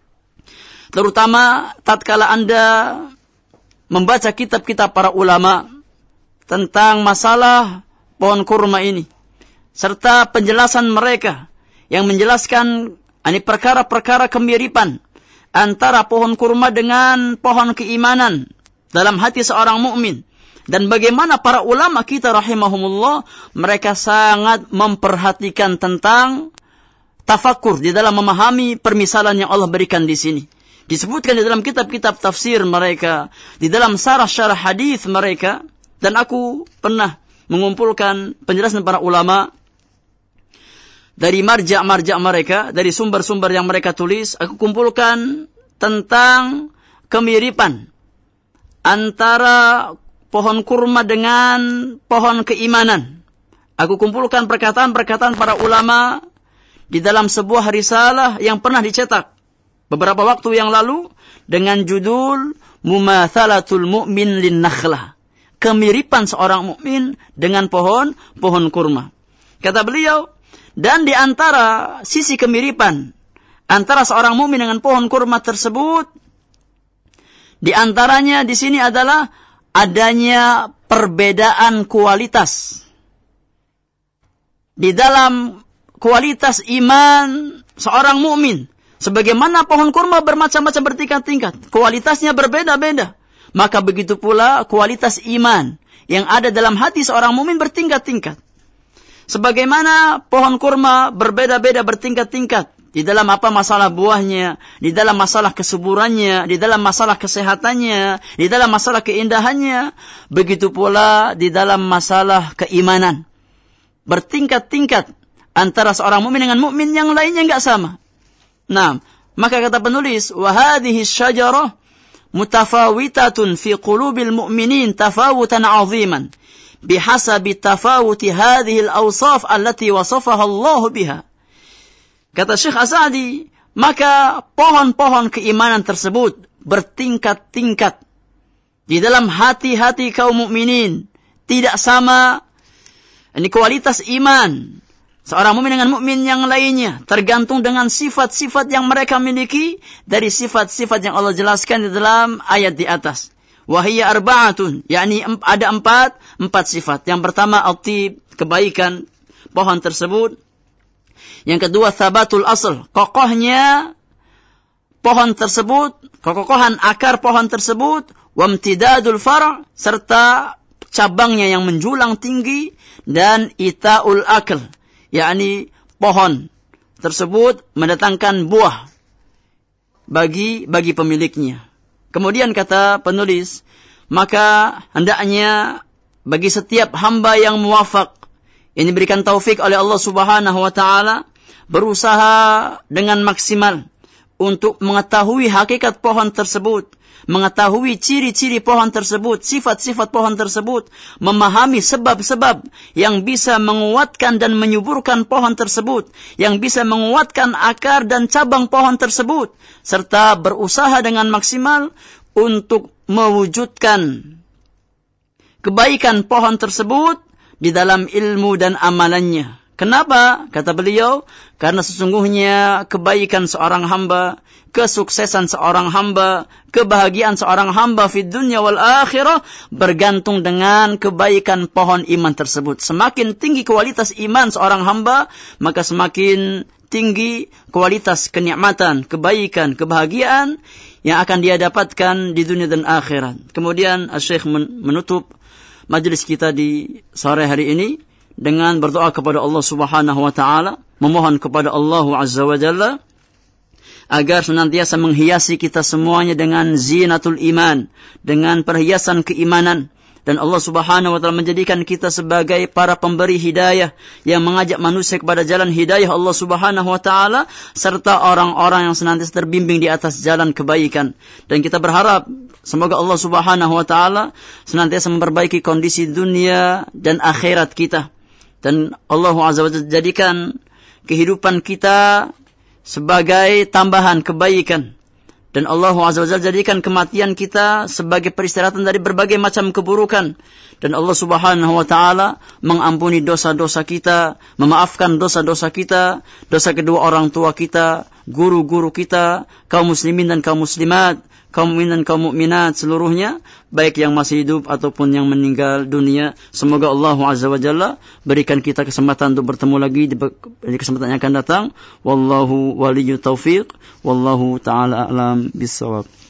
terutama tatkala Anda membaca kitab-kitab para ulama tentang masalah pohon kurma ini, serta penjelasan mereka yang menjelaskan perkara-perkara kemiripan antara pohon kurma dengan pohon keimanan dalam hati seorang mukmin, dan bagaimana para ulama kita rahimahumullah mereka sangat memperhatikan tentang tafakkur di dalam memahami permisalan yang Allah berikan di sini. Disebutkan di dalam kitab-kitab tafsir mereka, di dalam syarah-syarah hadis mereka, dan aku pernah mengumpulkan penjelasan para ulama dari marja' mereka, dari sumber-sumber yang mereka tulis. Aku kumpulkan tentang kemiripan antara pohon kurma dengan pohon keimanan. Aku kumpulkan perkataan-perkataan para ulama di dalam sebuah risalah yang pernah dicetak beberapa waktu yang lalu dengan judul Mumathalatul Mu'min lin Nakhlah, kemiripan seorang mukmin dengan pohon kurma. Kata beliau, dan di antara sisi kemiripan antara seorang mukmin dengan pohon kurma tersebut, di antaranya di sini adalah adanya perbedaan kualitas di dalam kualitas iman seorang mukmin. Sebagaimana pohon kurma bermacam-macam bertingkat-tingkat, kualitasnya berbeda-beda, maka begitu pula kualitas iman yang ada dalam hati seorang mukmin bertingkat-tingkat. Sebagaimana pohon kurma berbeda-beda bertingkat-tingkat di dalam masalah buahnya, di dalam masalah kesuburannya, di dalam masalah kesehatannya, di dalam masalah keindahannya, begitu pula di dalam masalah keimanan. Bertingkat-tingkat antara seorang mukmin dengan mukmin yang lainnya enggak sama. Nah, maka kata penulis, wa hadhihi syajarah mutafawitatun fi qulubil mu'minin tafawutan 'aziman bihasabi tafawuti hadhihi al-awsaf allati wasafaha Allah biha. Kata Syekh As-Sa'di, maka pohon-pohon keimanan tersebut bertingkat-tingkat di dalam hati-hati kaum mukminin, tidak sama ini kualitas iman seorang mukmin dengan mukmin yang lainnya, tergantung dengan sifat-sifat yang mereka miliki dari sifat-sifat yang Allah jelaskan di dalam ayat di atas. Wahiyya arba'atun, yakni ada empat sifat. Yang pertama al-tib, kebaikan pohon tersebut. Yang kedua thabatul asl, kokohnya pohon tersebut, kekokohan akar pohon tersebut. Wamtidadul far', serta cabangnya yang menjulang tinggi. Dan itaul akl, yakni pohon tersebut mendatangkan buah bagi pemiliknya. Kemudian kata penulis, maka hendaknya bagi setiap hamba yang muwafaq, ini diberikan taufik oleh Allah Subhanahu wa taala, berusaha dengan maksimal untuk mengetahui hakikat pohon tersebut, mengetahui ciri-ciri pohon tersebut, sifat-sifat pohon tersebut, memahami sebab-sebab yang bisa menguatkan dan menyuburkan pohon tersebut, yang bisa menguatkan akar dan cabang pohon tersebut, serta berusaha dengan maksimal untuk mewujudkan kebaikan pohon tersebut di dalam ilmu dan amalannya. Kenapa? Kata beliau, karena sesungguhnya kebaikan seorang hamba, kesuksesan seorang hamba, kebahagiaan seorang hamba fid dunya wal akhirah bergantung dengan kebaikan pohon iman tersebut. Semakin tinggi kualitas iman seorang hamba, maka semakin tinggi kualitas kenikmatan, kebaikan, kebahagiaan yang akan dia dapatkan di dunia dan akhirat. Kemudian Syekh menutup majlis kita di sore hari ini dengan berdoa kepada Allah Subhanahu wa taala, memohon kepada Allah Azza wa Jalla agar senantiasa menghiasi kita semuanya dengan zinatul iman, dengan perhiasan keimanan, dan Allah Subhanahu wa taala menjadikan kita sebagai para pemberi hidayah yang mengajak manusia kepada jalan hidayah Allah Subhanahu wa taala, serta orang-orang yang senantiasa terbimbing di atas jalan kebaikan. Dan kita berharap semoga Allah Subhanahu wa taala senantiasa memperbaiki kondisi dunia dan akhirat kita, dan Allah Azza wa Jalla jadikan kehidupan kita sebagai tambahan kebaikan, dan Allah Azza wa Jalla jadikan kematian kita sebagai peristirahatan dari berbagai macam keburukan, dan Allah Subhanahu wa taala mengampuni dosa-dosa kita, memaafkan dosa-dosa kita, dosa kedua orang tua kita, guru-guru kita, kaum muslimin dan kaum muslimat, kaum mukmin dan kaum mukminat seluruhnya, baik yang masih hidup ataupun yang meninggal dunia. Semoga Allah Azza wa Jalla berikan kita kesempatan untuk bertemu lagi di kesempatan yang akan datang. Wallahu waliyyu taufiq, wallahu taala alam bissawab.